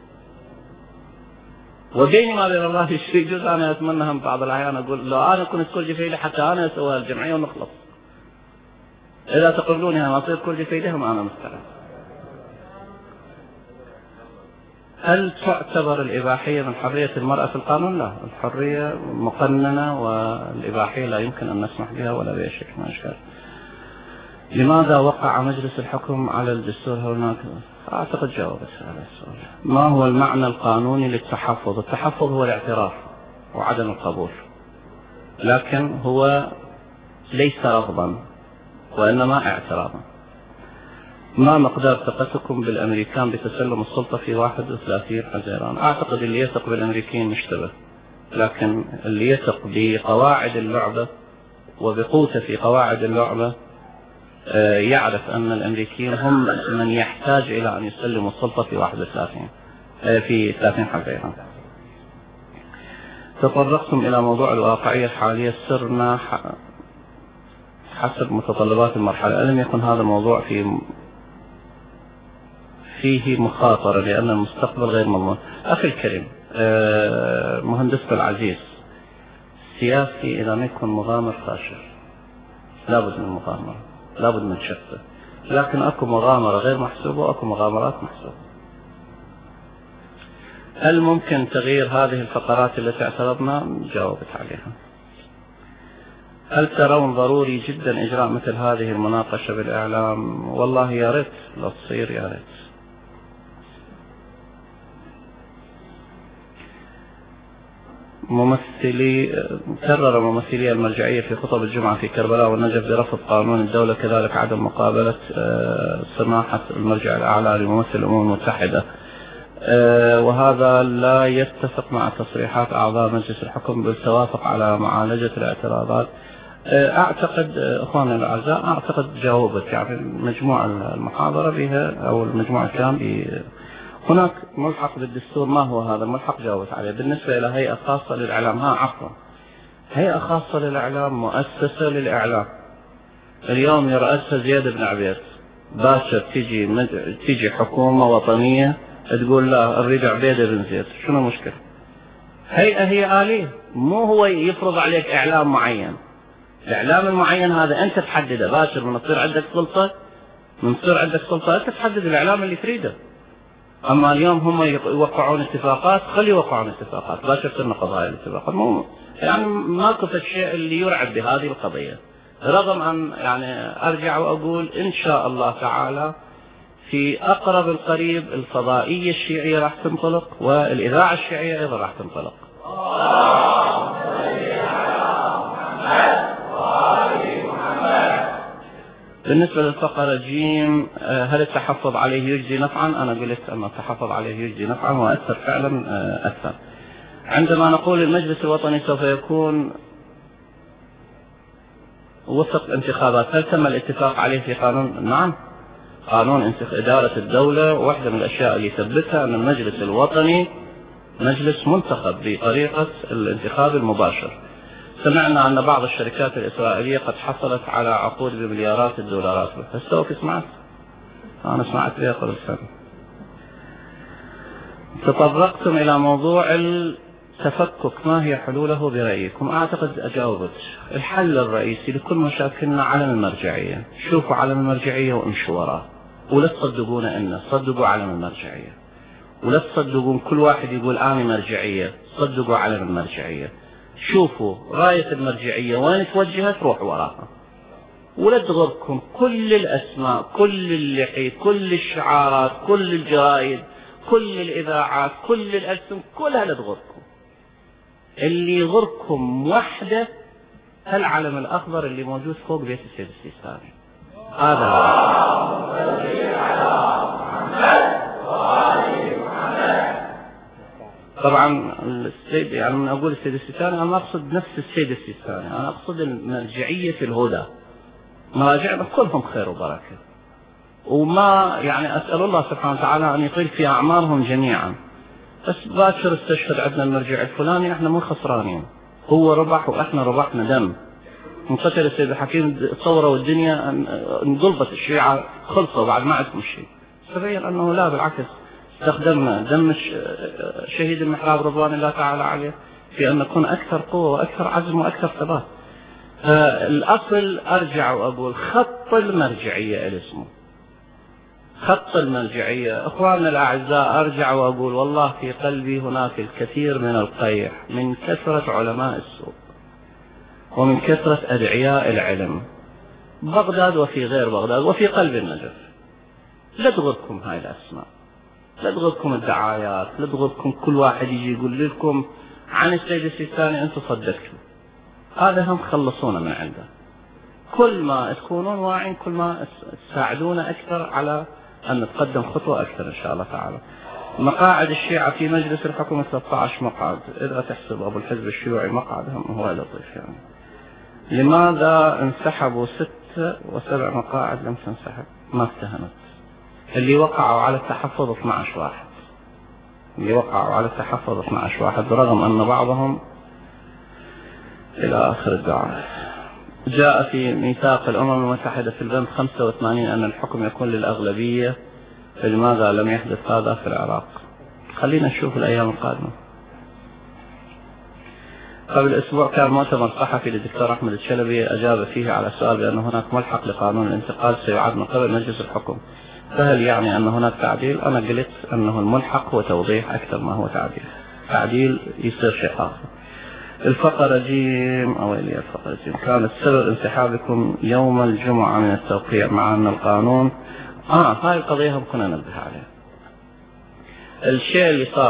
[SPEAKER 2] وبيني ما بين الله في جزء أنا أتمنى هم بعض الأحيان أقول لو أنا كنت كل جفيلي حتى أنا أسوي الجمعية ونخلص. إذا تقبلوني أنا أصير كل جفيلي هم أنا مستعد. هل تعتبر الإباحية من حرية المرأة في القانون؟ لا، الحرية مقننة والإباحية لا يمكن أن نسمح بها ولا بأي شكل من الأشكال. لماذا وقع مجلس الحكم على الدستور هناك؟ أعتقد جاوبت على السؤال. ما هو المعنى القانوني للتحفظ؟ التحفظ هو الاعتراف وعدم القبول، لكن هو ليس رغبا وإنما اعترافا. ما مقدار ثقتكم بالأمريكان بتسلم السلطة في واحد وثلاثين حزيران؟ أعتقد اللي يثق بالأمريكيين مشتبه، لكن اللي يثق بقواعد اللعبة وبقوته في قواعد اللعبة يعرف أن الأمريكيين هم من يحتاج إلى أن يسلموا السلطة في واحد وثلاثين في ثلاثين حزيران. تطرقتم إلى موضوع الواقعية الحالية، سرنا حسب متطلبات المرحلة. ألم يكن هذا الموضوع في فيه مخاطرة لأن المستقبل غير مضمون؟ أخي الكريم مهندسنا العزيز، السياسي إذا ما يكون مغامر فاشل لابد من المغامرة، لابد من شفته، لكن أكو مغامرة غير محسوبة وأكو مغامرات محسوبة. هل ممكن تغيير هذه الفقرات التي اعترضنا؟ جاوبت عليها. هل ترون ضروري جدا إجراء مثل هذه المناقشة بالإعلام؟ والله يا ريت لو تصير، يا ريت. ممثلي كرر ممثلي المرجعية في خطب الجمعة في كربلاء والنجف برفض قانون الدولة، كذلك عدم مقابلة سماحة المرجع الأعلى لممثل الأمم المتحدة، وهذا لا يتفق مع تصريحات أعضاء مجلس الحكم بالتوافق على معالجة الاعتراضات. أعتقد أخواني الأعزاء أعتقد جاوبت يعني مجموع المحاضرة بها أو المجموع الكام. هناك ملحق بالدستور، ما هو هذا الملحق؟ جاوبت عليه. بالنسبة إلى هيئة خاصة للإعلام، ها عفوا هيئة خاصة للإعلام، مؤسسة للإعلام اليوم يرأسها زياد بن عبيد، باشر تيجي مد... تيجي حكومة وطنية تقول لا نريد عبيدة بن زياد، شنو المشكلة؟ هيئة هي آلية، مو هو يفرض عليك إعلام معين. الإعلام المعين هذا أنت تحدده، باشر من تصير عندك سلطة من تصير عندك سلطة أنت تحدد الإعلام اللي تريده. أما اليوم هم يوقعون اتفاقات، خلي يوقعون اتفاقات، باشر تنقض هاي الاتفاقات، مو يعني ماكو الشيء اللي يرعب بهذه القضية. رغم أن يعني أرجع وأقول إن شاء الله تعالى في أقرب القريب الفضائية الشيعية راح تنطلق والإذاعة الشيعية أيضا راح تنطلق. بالنسبة للفقرة جيم، هل التحفظ عليه يجزي نفعا؟ أنا قلت أن التحفظ عليه يجزي نفعا وأثر فعلا أثر. عندما نقول المجلس الوطني سوف يكون وفق انتخابات، هل تم الاتفاق عليه في قانون؟ نعم، قانون إدارة الدولة واحدة من الأشياء اللي يثبتها أن المجلس الوطني مجلس منتخب بطريقة الانتخاب المباشر. سمعنا أن بعض الشركات الإسرائيلية قد حصلت على عقود بمليارات الدولارات، هل سوف سمعت؟ أنا سمعت بها قبل سنة. تطرقتم إلى موضوع التفكك، ما هي حلوله برأيكم؟ أعتقد أجاوبت. الحل الرئيسي لكل مشاكلنا علم المرجعية، شوفوا علم المرجعية وامشوا وراه، ولا تصدقون إنه صدقوا علم المرجعية، ولا تصدقون كل واحد يقول أنا مرجعية، صدقوا علم المرجعية. شوفوا راية المرجعية وين توجهت روحوا وراها، ولا تغركم كل الأسماء، كل اللحي، كل الشعارات، كل الجرائد، كل الإذاعات، كل الأسم، كلها لا تغركم. اللي يغركم وحده العلم الأخضر اللي موجود فوق بيت السيد السيستاني. هذا طبعا السيد، يعني من أقول السيد السيستاني أنا ما أقصد نفس السيد السيستاني، أنا أقصد المرجعية في الهدى. مراجعنا كلهم خير وبركة، وما يعني أسأل الله سبحانه وتعالى أن يطيل في أعمارهم جميعا. بس باكر استشهد عندنا المرجع الفلاني، احنا مو خسرانين، هو ربح واحنا ربحنا دم. انقتل السيد الحكيم تصوروا الدنيا انقلبت الشيعة خلصوا بعد ما عندهم شيء. تبين أنه لا، بالعكس استخدمنا دم شهيد المحراب رضوان الله تعالى عليه في أن نكون أكثر قوة وأكثر عزم وأكثر ثبات. الأصل أرجع وأقول خط المرجعية الاسمه خط المرجعية. أخواننا الأعزاء أرجع وأقول والله في قلبي هناك الكثير من القيح من كثرة علماء السوء ومن كثرة أدعياء العلم بغداد وفي غير بغداد وفي قلب النجف. لا تغركم هاي الأسماء، لا تغركم الدعايات، لا تغركم كل واحد يجي يقول لكم عن السيد السيستاني أنتم صدقتوا. هذا هم خلصونا من عنده. كل ما تكونون واعين كل ما تساعدونا أكثر على أن نتقدم خطوة أكثر إن شاء الله تعالى. مقاعد الشيعة في مجلس الحكومة ثلاثة عشر مقعد، إذا تحسب أبو الحزب الشيوعي مقعدهم هو لطيف يعني. لماذا انسحبوا ست وسبع مقاعد لم تنسحب؟ ما اتهمت. اللي وقعوا على التحفظ اثني عشر واحد، اللي وقعوا على التحفظ اثني عشر واحد برغم أن بعضهم إلى آخر الدعاء. جاء في ميثاق الأمم المتحدة في البند خمسة وثمانين أن الحكم يكون للأغلبية، فلماذا لم يحدث هذا في العراق؟ خلينا نشوف الأيام القادمة. قبل أسبوع كان مؤتمر صحفي للدكتور أحمد الشلبي أجاب فيه على سؤال بأن هناك ملحق لقانون الانتقال سيعاد من قبل مجلس الحكم، فهل يعني أن هناك تعديل؟ أنا قلت أنه الملحق هو توضيح أكثر ما هو تعديل، تعديل يصير شيء آخر. الفقرة جيم أولي الفقرة جيم، كان السبب انسحابكم يوم الجمعة من التوقيع مع أن القانون آه هاي القضية هم كنا ننبه عليها. الشيء اللي صار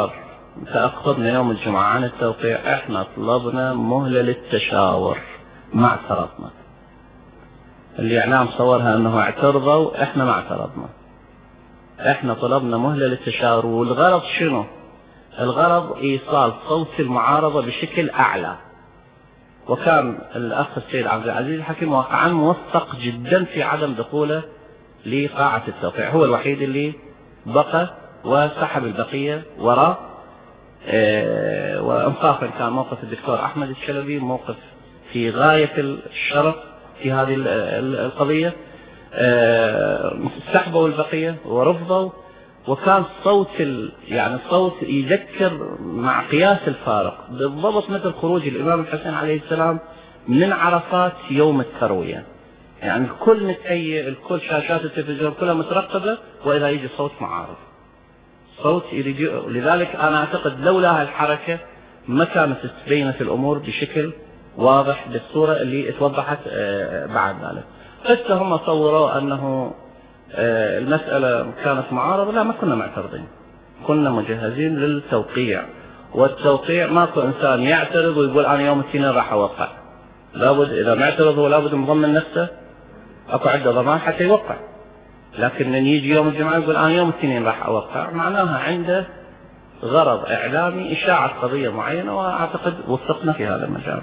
[SPEAKER 2] تأخرنا يوم الجمعة عن التوقيع، احنا طلبنا مهلة للتشاور ما اعترضنا. اللي اعلام صورها انه اعترضوا، احنا ما اعترضنا، احنا طلبنا مهلة للتشاور. والغرض شنو؟ الغرض ايصال صوت المعارضة بشكل اعلى. وكان الاخ السيد عبد العزيز الحكيم واقعا موثق جدا في عدم دخوله لقاعة التوقيع، هو الوحيد اللي بقى وسحب البقية وراء. اه وانصافا كان موقف الدكتور احمد الشلبي موقف في غاية الشرف في هذه القضية. اه سحبوا البقية ورفضوا، وكان صوت يعني الصوت يذكر مع قياس الفارق بالضبط مثل خروج الامام الحسين عليه السلام من عرفات يوم التروية. يعني الكل متهيئ، الكل شاشات التلفزيون كلها مترقبة، واذا يجي صوت معارض، صوت يريد. لذلك انا اعتقد لولا هالحركة ما كانت تبينت الامور بشكل واضح بالصورة اللي اتوضحت بعد ذلك. حتى هم صوروا انه المسألة كانت معارضة، لا ما كنا معترضين، كنا مجهزين للتوقيع. والتوقيع ماكو انسان يعترض ويقول انا يوم الاثنين راح اوقع، لابد اذا معترض هو لابد مضمن نفسه، اكو عنده ضمان حتى يوقع. لكن من يجي يوم الجمعة يقول انا يوم الاثنين راح اوقع، معناها عنده غرض اعلامي، اشاعة قضية معينة، واعتقد وفقنا في هذا المجال.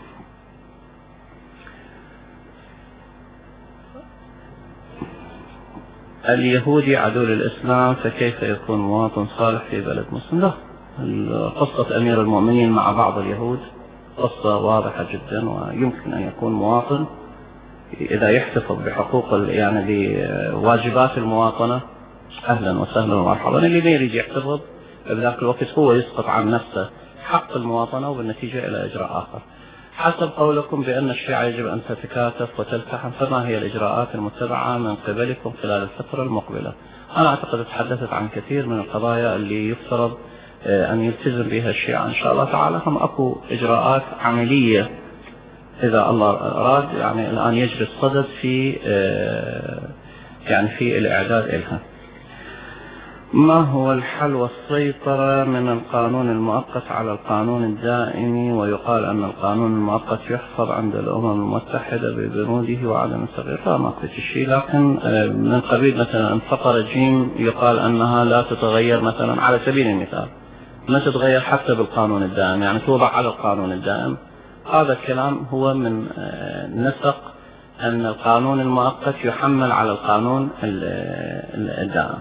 [SPEAKER 2] اليهودي عدو للإسلام فكيف يكون مواطن صالح في بلد مسلم؟ لا، قصة أمير المؤمنين مع بعض اليهود قصة واضحة جدا، ويمكن أن يكون مواطن إذا يحتفظ بحقوق يعني بواجبات المواطنة أهلا وسهلا ومرحبا. اللي ما يريد يحتفظ بذاك الوقت هو يسقط عن نفسه حق المواطنة، وبالنتيجة إلى إجراء آخر. حسب قولكم بأن الشيعة يجب أن تتكاتف وتلتحم، فما هي الإجراءات المتبعة من قبلكم خلال الفترة المقبلة؟ أنا أعتقد تحدثت عن كثير من القضايا اللي يفترض أن يلتزم بها الشيعة إن شاء الله تعالى. هم أكو إجراءات عملية إذا الله أراد، يعني الآن يجري الصدد في يعني في الإعداد إلها. ما هو الحل والسيطرة من القانون المؤقت على القانون الدائمي؟ ويقال أن القانون المؤقت يحفظ عند الأمم المتحدة ببنوده وعدم التغيير. لا ما في شيء، لكن من قبيل مثلا فقرة جيم يقال أنها لا تتغير مثلا على سبيل المثال، ما تتغير حتى بالقانون الدائم، يعني توضع على القانون الدائم. هذا الكلام هو من نسق أن القانون المؤقت يحمل على القانون الدائم.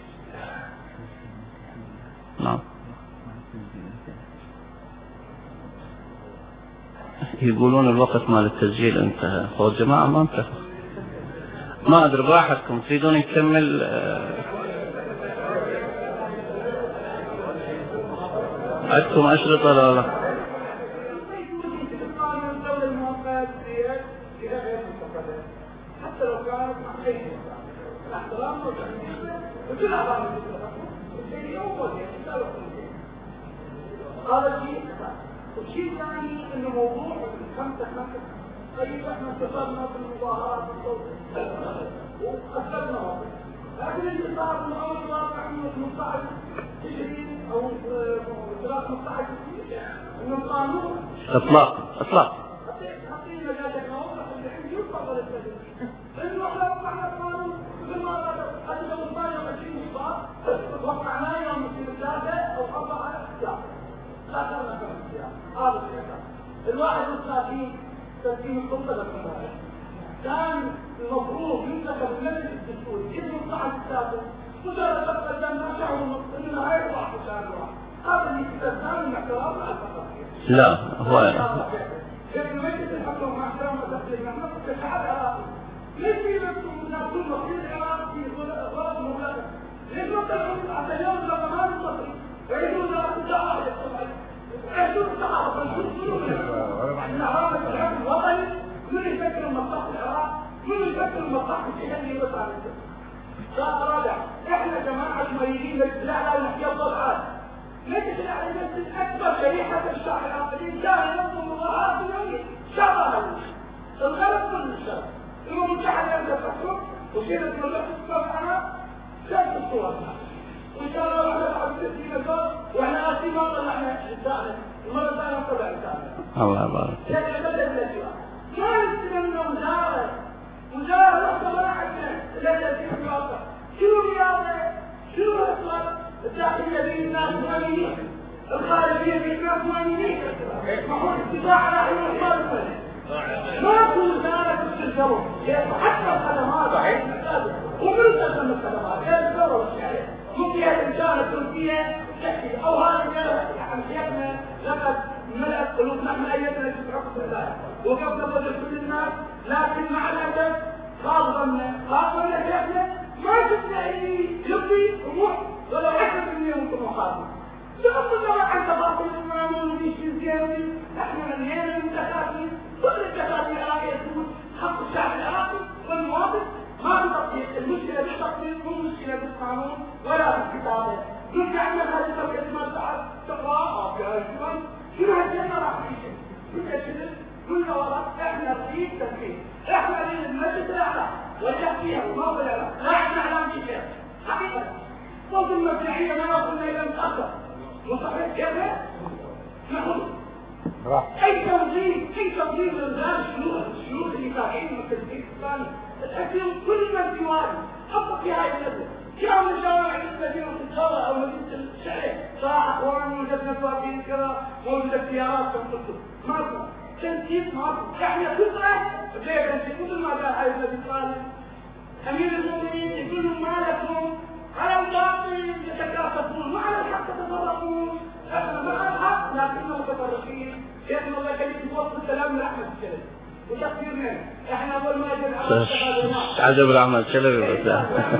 [SPEAKER 2] نعم. يقولون الوقت مال التسجيل انتهى، هو الجماعة ما انتهى. ما ادري براحتكم، تريدون نكمل؟ عندكم اشرطة ولا لا؟ حتى لو كانت احترام هذا شيء. والشيء الثاني انه موضوع خمسة خمسة طيب احنا انتصرنا في المظاهرات وقتلنا، لكن اللي صار من اول واقع انه خمسة عشر تشرين او خمسة عشر انه القانون اطلاق اطلاق
[SPEAKER 3] حاطين مجالك نوضح اللي عندي يفضل التدريب انه احنا وقعنا القانون مثل ما قال لو ثمانية وعشرين صار وقعناه يوم الثلاثاء او اربعة على الساعه لا كان كان هذا الواحد والثلاثين تسليم السلطه للقضاء كان المفروض ينتخب المجلس الدستوري اسمه الصحه السادس مجرد تبقى الجنه شعور المسلمين هاي واحد شهر واحد. هذا اللي استثناء من احترام الفقر.
[SPEAKER 2] لا هو
[SPEAKER 3] لكن مجلس الحكم مع احترام التقليد نحن كشعب عراقي ليش في نقول وكيل العراق في غرض مغلقه؟ ليش ما تدعون حتى اليوم البرلمان المصري يعيدون الدعاء يعيدون الدعاء العراق الشعب الوطني من يفكر مصلحه العراق، من يفكر مصلحه الشهريه بس على الشيء. رابع احنا جماعه مريضين لا لا نحكي الضغط ليش الاعلام اكبر شريحه الشعب العراقي كان ينظم مظاهرات اليوميه شغله الغرب كل الشعب الامم المتحده عندها تحكم وشيلت من الاقتصاد انا شايف الصور وان شاء الله احنا بعد ستين الدور واحنا اسفين ما طلعنا لسانه المره الثانيه نطلع لسانه.
[SPEAKER 2] الله يبارك.
[SPEAKER 3] لكن بدل الاشياء ما نستلم منه وزاره وزاره وحده ما عندنا الا في الرياضه. شنو رياضه؟ شنو الاصوات؟ الداخليه بين الناس مؤمنين الخارجيه بين الناس مؤمنين. ما هو اتباع على الاصوات ما في وزاره تستلزمه حتى الخدمات ومن تسمى الخدمات هي الدوله والشعريه ممكن الانسان التركيه تحكي او هذه امثلتنا لقد ملأت قلوبنا من ايتنا في حكم الله وقفنا ضد كل الناس لكن مع الاسف خاصه خاصه شيخنا ما شفنا اي يبدي طموح ولو عشرة بالمئة من طموحاتنا. بغض عن تفاصيل المعامل وبيشي الزيادي احنا من هنا المتخاذين كل التخاذين العراقيه تقول حق الشعب العراقي والمواطن ما بتطبيق المشكله بالتطبيق مو مشكله بالقانون ولا بالكتابه. نرجع لنا هذه الطريقه ما تعرف تقرا او كمان شنو هالجنه راح تيجي؟ كل شيء كل وراء احنا في تنفيذ احنا من المجلس الاعلى والتحقيق وما بلا لا احنا اعلام شيء حقيقه صوت المرجعيه ما وصلنا الى متاخر وصحيح كذا نقول اي توظيف اي توظيف للناس شيوخ الشيوخ اللي فاهمين والتدريس الثاني تاكلوا كل ما في وادي حطوا في هاي النزله كانوا الشوارع المدينه الصغيره او مدينه الشعر صار اخوان وجدنا فاكين كذا موجوده سيارات تنقل ماكو تنسيق ماكو احنا فكره غير تنسيق مثل ما قال هاي النبي صالح امير المؤمنين يقول لهم ما لكم على الباطل يتكاثفون وعلى الحق تتفرقون. احنا مع الحق لكننا متفرقين. شيخنا الله يخليك توصل السلام لاحمد الشلبي وتقدير منه. احنا اول ما جينا
[SPEAKER 2] عجب الاحمد الشلبي بس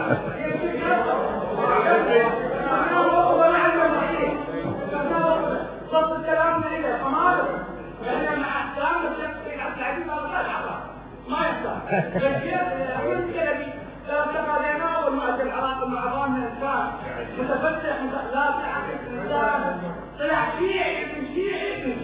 [SPEAKER 3] وصل السلام اليه فما احنا مع احترام الشيخ عبد العزيز ما يصلح. الشيخ احمد الشلبي تقالينا والمؤسسة العراق المعظم من الإنسان متفتح لا تعرف الإنسان طلع شيعي ابن شيعي ابن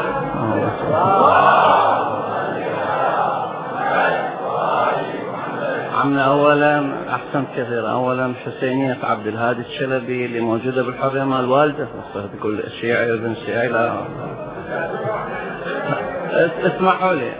[SPEAKER 2] عمنا أولا أحسنت كثيرا. أولا حسينية عبد الهادي الشلبي اللي موجودة بالحرية مع الوالدة تقول شيعي ابن شيعي لا. اسمحوا لي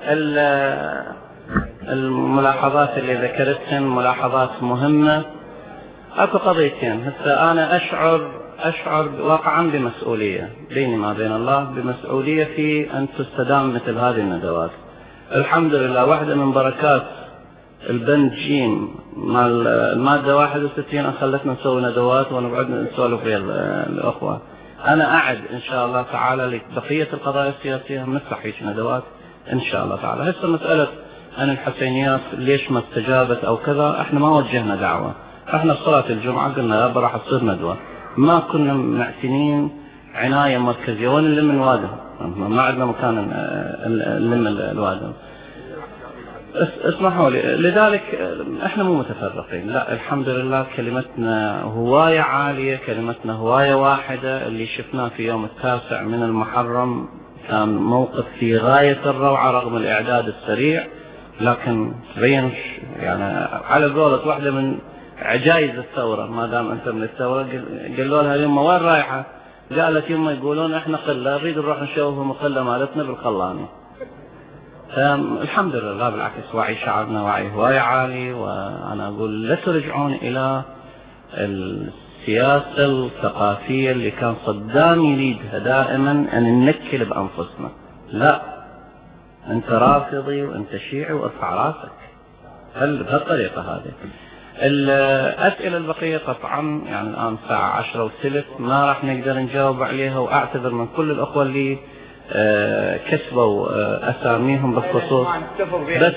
[SPEAKER 2] الملاحظات اللي ذكرتهن ملاحظات مهمة. اكو قضيتين هسه انا اشعر اشعر واقعا بمسؤولية بيني ما بين الله بمسؤولية في ان تستدام مثل هذه الندوات. الحمد لله واحدة من بركات البند جيم مال المادة واحد وستين خلتنا نسوي ندوات ونقعد نسولف ويا الاخوة. انا اعد ان شاء الله تعالى لبقية القضايا السياسية نفتح هيك ندوات ان شاء الله تعالى. هسه مسألة عن الحسينيات ليش ما استجابت او كذا احنا ما وجهنا دعوة. احنا صلاة الجمعة قلنا يابا راح تصير ندوة ما كنا معتنين عناية مركزية وين نلم الوادم ما عندنا مكان نلم الوادم. اسمحوا لي لذلك احنا مو متفرقين لا الحمد لله كلمتنا هواية عالية كلمتنا هواية واحدة. اللي شفناه في يوم التاسع من المحرم كان موقف في غاية الروعة رغم الاعداد السريع لكن تبين يعني على قولة واحدة من عجائز الثورة ما دام انت من الثورة قالوا لها يما وين رايحة؟ قالت يما يقولون احنا قلة نريد نروح نشوفهم القلة مالتنا بالقلاني. الحمد لله بالعكس وعي شعبنا وعي هواية عالي. وانا اقول لا ترجعون الى السياسة الثقافية اللي كان صدام يريدها دائما ان ننكل بانفسنا. لا انت رافضي وانت شيعي وارفع راسك بهالطريقة هذه. الأسئلة البقية قطعا يعني الآن الساعة عشرة وثلث ما راح نقدر نجاوب عليها وأعتذر من كل الأخوة اللي كسبوا أساميهم بالخصوص. بس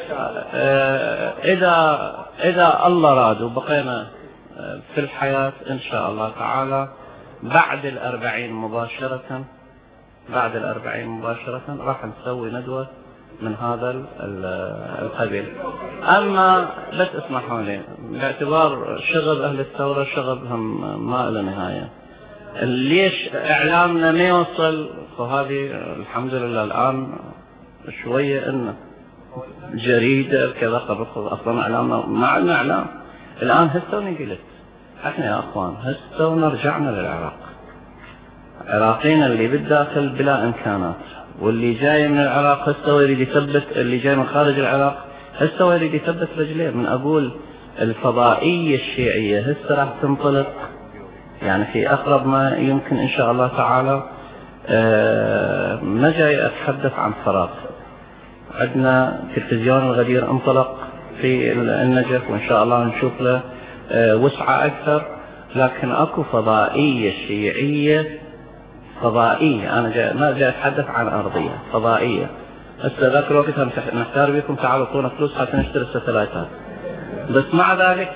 [SPEAKER 2] إذا إذا الله راد وبقينا في الحياة إن شاء الله تعالى بعد الأربعين مباشرة بعد الأربعين مباشرة راح نسوي ندوة من هذا القبيل. أما بس اسمحوا لي باعتبار شغب أهل الثورة شغبهم ما له نهاية. ليش إعلامنا ما يوصل؟ فهذه الحمد لله الآن شوية إنه جريدة كذا قبل أصلا إعلامنا ما عندنا إعلام الآن. هسه قلت احنا يا اخوان هسه ونرجعنا للعراق. عراقينا اللي بالداخل بلا امكانات، واللي جاي من العراق هسه يريد يثبت، اللي جاي من خارج العراق هسه يريد يثبت رجليه. من اقول الفضائية الشيعية هسه راح تنطلق يعني في اقرب ما يمكن ان شاء الله تعالى. أه ما جاي اتحدث عن فراغ. عندنا تلفزيون الغدير انطلق في النجف، وان شاء الله نشوف له أه وسعة اكثر، لكن اكو فضائية شيعية فضائية. انا جاي ما جاي اتحدث عن ارضية فضائية. هسه ذاك الوقت نحتار بكم تعالوا اعطونا فلوس حتى نشتري الستلايتات. بس مع ذلك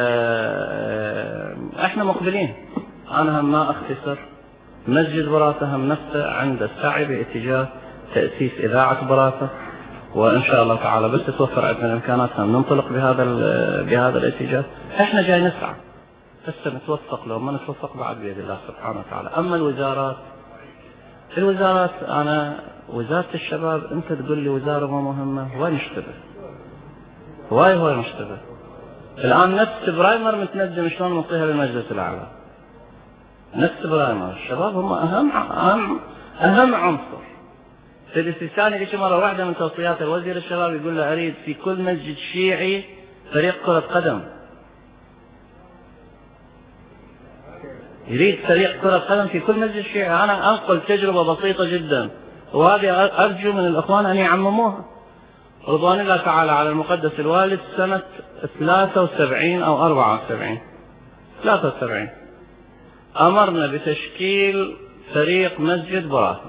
[SPEAKER 2] احنا مقبلين. انا هم ما اختصر مسجد براثة هم نفسه عند السعي باتجاه تأسيس اذاعة براثة، وان شاء الله تعالى بس تتوفر عندنا الامكانات هم ننطلق بهذا بهذا الاتجاه. احنا جاي نسعى هسه نتوفق، لو ما نتوفق بعد بيد الله سبحانه وتعالى. اما الوزارات الوزارات انا وزارة الشباب انت تقول لي وزارة مو مهمة، واي نشتبه واي هو نشتبه. الان نفس برايمر متندم شلون نعطيها للمجلس الاعلى. نفس برايمر الشباب هم اهم اهم اهم عنصر. سيدي السيستاني ليش مره واحده من توصيات الوزير الشباب يقول له اريد في كل مسجد شيعي فريق كرة قدم. يريد فريق كرة قدم في كل مسجد شيعي. انا انقل تجربة بسيطة جدا، وهذه ارجو من الاخوان ان يعمموها. رضوان الله تعالى على المقدس الوالد سنة ثلاثة وسبعين او أربعة وسبعين ثلاثة وسبعين امرنا بتشكيل فريق مسجد براثة.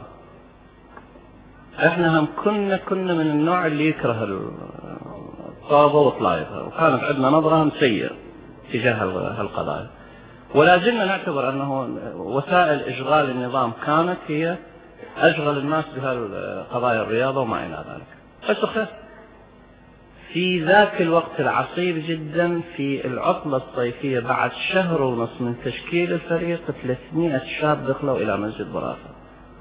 [SPEAKER 2] احنا هم كنا كنا من النوع اللي يكره الطابة وطلايفها، وكانت عندنا نظرة هم سيئة تجاه هالقضايا، ولا زلنا نعتبر انه وسائل اشغال النظام كانت هي اشغل الناس بهالقضايا الرياضة وما الى ذلك. بس خير في ذاك الوقت العصيب جدا في العطلة الصيفية بعد شهر ونص من تشكيل الفريق ثلاثمئة شاب دخلوا الى مسجد براثة.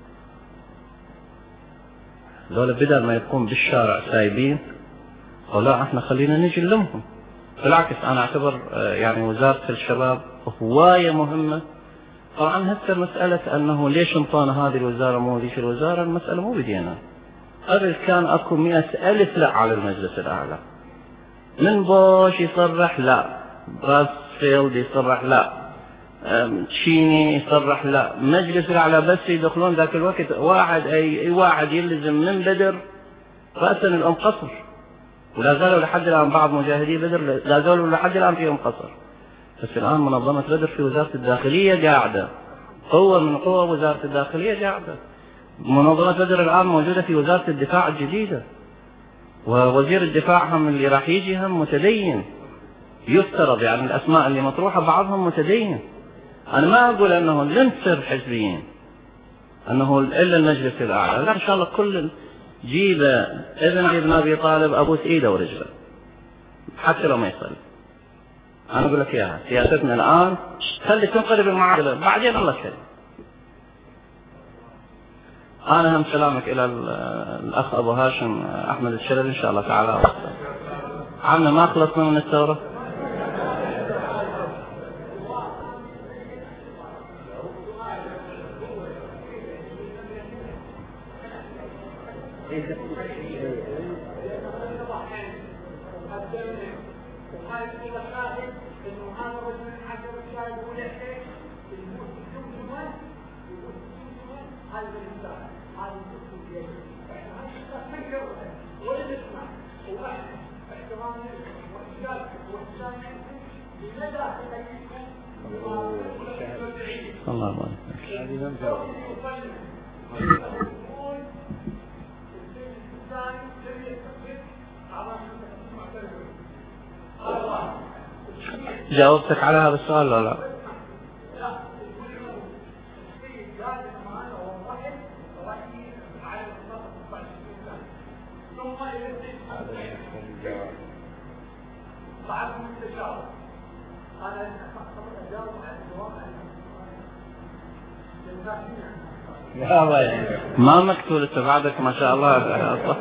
[SPEAKER 2] ذولا بدل ما يكون بالشارع سايبين ولا احنا خلينا نجي نلمهم. بالعكس انا اعتبر يعني وزارة الشباب هواية مهمة. طبعا هسه مسألة انه ليش انطانا هذه الوزارة مو ذيك الوزارة، المسألة مو بدينا. قبل كان اكو مئة الف لا على المجلس الاعلى. من بوش يصرح لا، براسفيلد يصرح لا، تشيني يصرح لا، مجلس الاعلى بس يدخلون ذاك الوقت واحد اي واحد يلزم من بدر رأسا الام قصر، ولا زالوا لحد الان بعض مجاهدي بدر لا زالوا لحد الان فيهم قصر. بس الان منظمة بدر في وزارة الداخلية قاعدة، قوة من قوة وزارة الداخلية قاعدة. منظمة بدر الان موجودة في وزارة الدفاع الجديدة، ووزير الدفاع هم اللي راح يجي هم متدين يفترض، يعني الاسماء اللي مطروحة بعضهم متدين. انا ما اقول انه لن تصير حزبيين انه الا المجلس الاعلى، لا ان شاء الله كل جيب ابن ابن ابي طالب ابوس ايده ورجله حتى لو ما يصلي. انا اقول لك اياها سياستنا الان خلي تنقلب المعادله بعدين الله كريم. انا هم سلامك الى الاخ ابو هاشم احمد الشلبي ان شاء الله تعالى. عنا ما خلصنا من الثوره. الله أكبر. جاوبتك على هذا السؤال ولا لا؟ ما مكتوب انت بعدك ما شاء الله.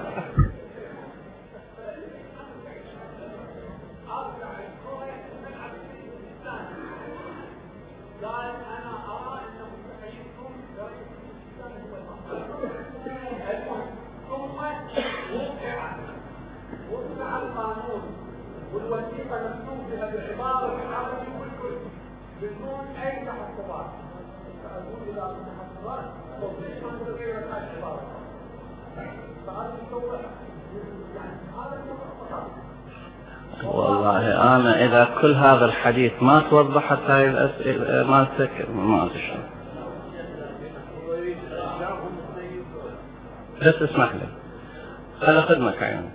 [SPEAKER 3] القانون والوثيقة مكتوب بها بعبارة العربي والكل بدون أي تحفظات. فأقول إذا تحفظات توضيح من غير العبارة. فهذا يتوضح يعني هذا الموضوع.
[SPEAKER 2] والله أنا إذا كل هذا الحديث ما توضحت هاي الأسئلة ما أتذكر ما أدري شو. بس اسمح لي على خدمك عيون.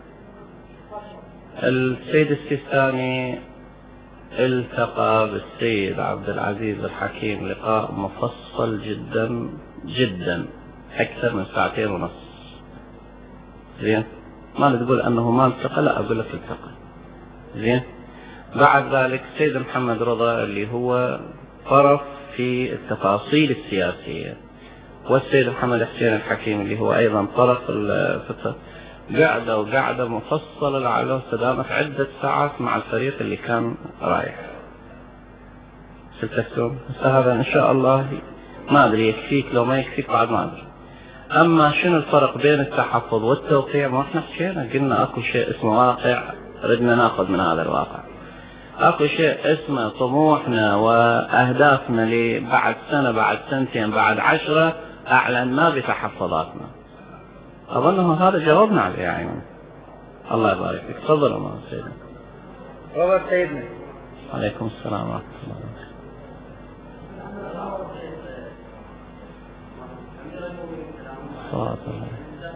[SPEAKER 2] السيد السيستاني التقى بالسيد عبد العزيز الحكيم لقاء مفصل جدا جدا أكثر من ساعتين ونص. زين ما تقول أنه ما التقى، لا أقول لك التقى. زين بعد ذلك السيد محمد رضا اللي هو طرف في التفاصيل السياسية، والسيد محمد حسين الحكيم اللي هو أيضا طرف في قاعدة وقاعدة مفصلة لعله استدامت عدة ساعات مع الفريق اللي كان رايح. سلتكتم هذا إن شاء الله ما أدري يكفيك لو ما يكفيك بعد ما أدري. أما شنو الفرق بين التحفظ والتوقيع؟ ما احنا حكينا قلنا أكو شيء اسمه واقع ردنا ناخذ من هذا الواقع، اكو شيء اسمه طموحنا واهدافنا لبعد سنة بعد سنتين بعد عشرة اعلنا بتحفظاتنا. اظنه هذا جاوبنا عليه يا عيون. الله يبارك فيك. تفضل يا سيدنا.
[SPEAKER 1] تفضل سيدنا.
[SPEAKER 2] عليكم السلام ورحمة الله. صلاة الله.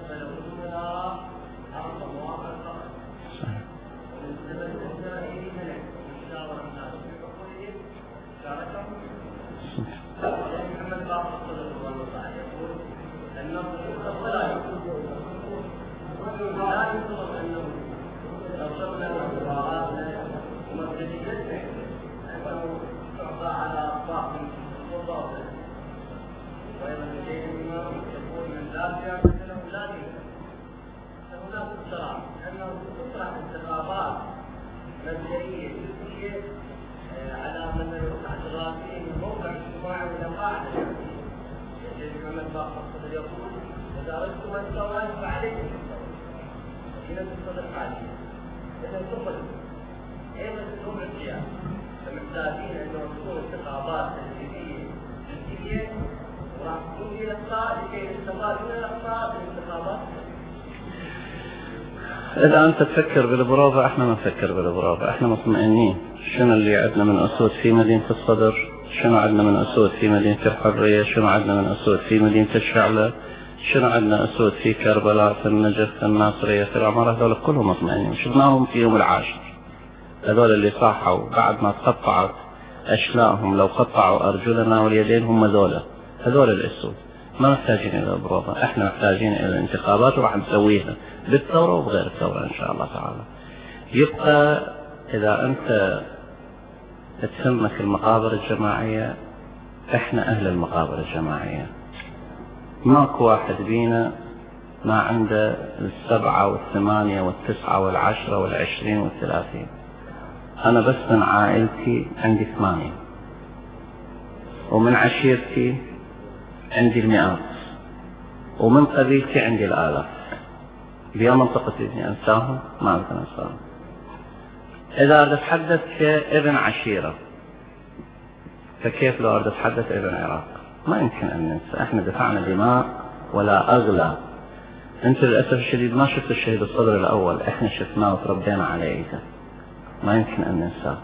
[SPEAKER 2] إذا أنت تفكر بالبروفة احنا ما نفكر بالبروفة، احنا مطمئنين. شنو اللي عندنا من أسود في مدينة الصدر، شنو عندنا من أسود في مدينة الحرية، شنو عندنا من أسود في مدينة الشعلة، شنو عندنا أسود في كربلاء في النجف في الناصرية في العمارة. هذول كلهم مطمئنين، شفناهم في يوم العاشر. هذول اللي صاحوا بعد ما تقطعت أشلاءهم، لو قطعوا أرجلنا واليدين هم ذولا، هذول الأسود. ما محتاجين إلى البروفة، احنا محتاجين إلى الانتخابات وراح نسويها بالثورة وبغير الثورة إن شاء الله تعالى. يبقى إذا أنت تهمك المقابر الجماعية، احنا أهل المقابر الجماعية. ماكو واحد بينا ما عنده السبعة والثمانية والتسعة والعشرة والعشرين والثلاثين. أنا بس من عائلتي عندي ثمانية، ومن عشيرتي عندي المئات، ومن قبيلتي عندي الآلاف. بيوم منطقتي أنساهم ما أمكن أنساهم. إذا أتحدث كابن عشيرة فكيف لو أتحدث ابن عراق؟ ما يمكن أن ننسى. إحنا دفعنا دماء ولا أغلى. أنت للأسف الشديد ما شفت الشهيد الصدر الأول، إحنا شفناه وتربينا عليه، ما يمكن أن ننساه.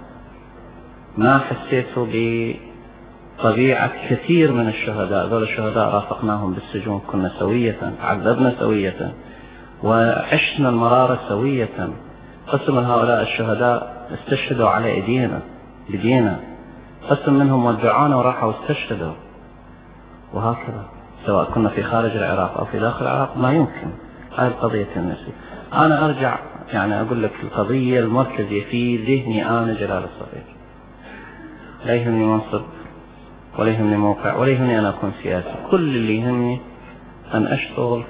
[SPEAKER 2] ما حسيتوا بطبيعة كثير من الشهداء. ذول الشهداء رافقناهم بالسجون، كنا سوية، تعذبنا سوية، وعشنا المرارة سوية. قسم من هؤلاء الشهداء استشهدوا على ايدينا بدينا، قسم منهم ودعونا وراحوا واستشهدوا، وهكذا سواء كنا في خارج العراق او في داخل العراق. ما يمكن. هاي القضية النسي. انا ارجع يعني اقول لك القضية المركزية في ذهني انا جلال الصغير. لا يهمني منصب ولا يهمني موقع ولا يهمني انا اكون سياسي. كل اللي يهمني ان اشتغل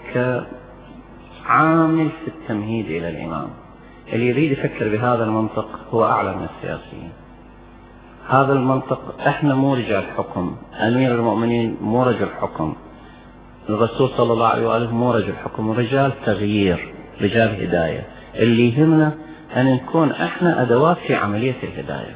[SPEAKER 2] كعامل في التمهيد الى الامام. اللي يريد يفكر بهذا المنطق هو أعلى من السياسيين. هذا المنطق احنا مو رجال حكم، أمير المؤمنين مو رجل حكم، الرسول صلى الله عليه وآله مو رجل حكم، رجال تغيير، رجال هداية. اللي يهمنا أن نكون إحنا أدوات في عملية الهداية.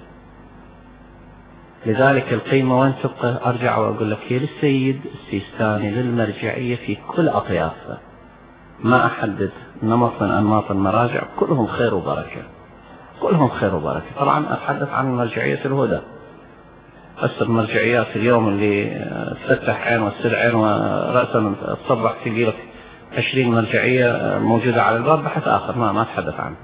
[SPEAKER 2] لذلك القيمة وين تبقى؟ أرجع وأقول لك هي للسيد السيستاني للمرجعية في كل أطيافها، ما أحدد نمط من أنماط المراجع، كلهم خير وبركة، كلهم خير وبركة. طبعا أتحدث عن مرجعية الهدى، بس المرجعيات اليوم اللي تفتح عين وتصير عين ورأسا تصبح تجي لك عشرين مرجعية موجودة على الباب، بحث آخر ما ما أتحدث عنها.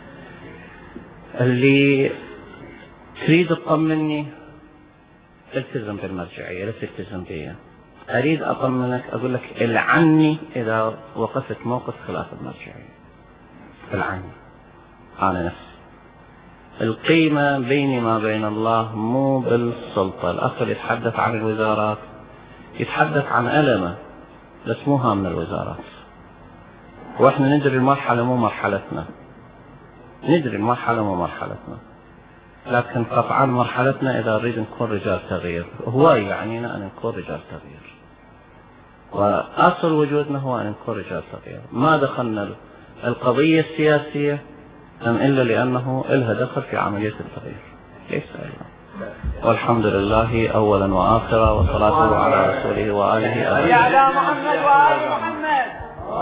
[SPEAKER 2] اللي تريد تطمني التزم بالمرجعية، لا تلتزم بي. أريد أطمنك أقول لك العني إذا وقفت موقف خلاف المرجعية، العني أنا نفسي. القيمة بيني ما بين الله مو بالسلطة. الأخ اللي يتحدث عن الوزارات يتحدث عن ألمه، بس مو هامنا الوزارات. وإحنا ندري المرحلة مو مرحلتنا، ندري المرحلة مو مرحلتنا، لكن قطعا مرحلتنا إذا نريد نكون رجال تغيير. هو يعنينا أن نكون رجال تغيير، وأصل وجودنا هو أن نكون رجال تغيير. ما دخلنا القضية السياسية أم إلا لأنه إلها دخل في عملية التغيير، ليس إلا. والحمد لله أولا وآخرا، وصلاته على رسوله وآله
[SPEAKER 3] أبدا. على محمد وآل محمد.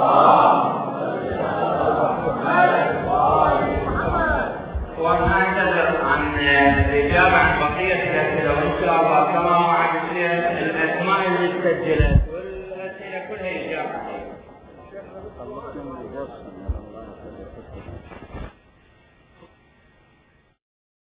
[SPEAKER 1] ونعتذر عن الإجابة عن بقية الأسئلة، وإن شاء الله كما وعدت لي الأسماء اللي سجلت والأسئلة كلها إجابة.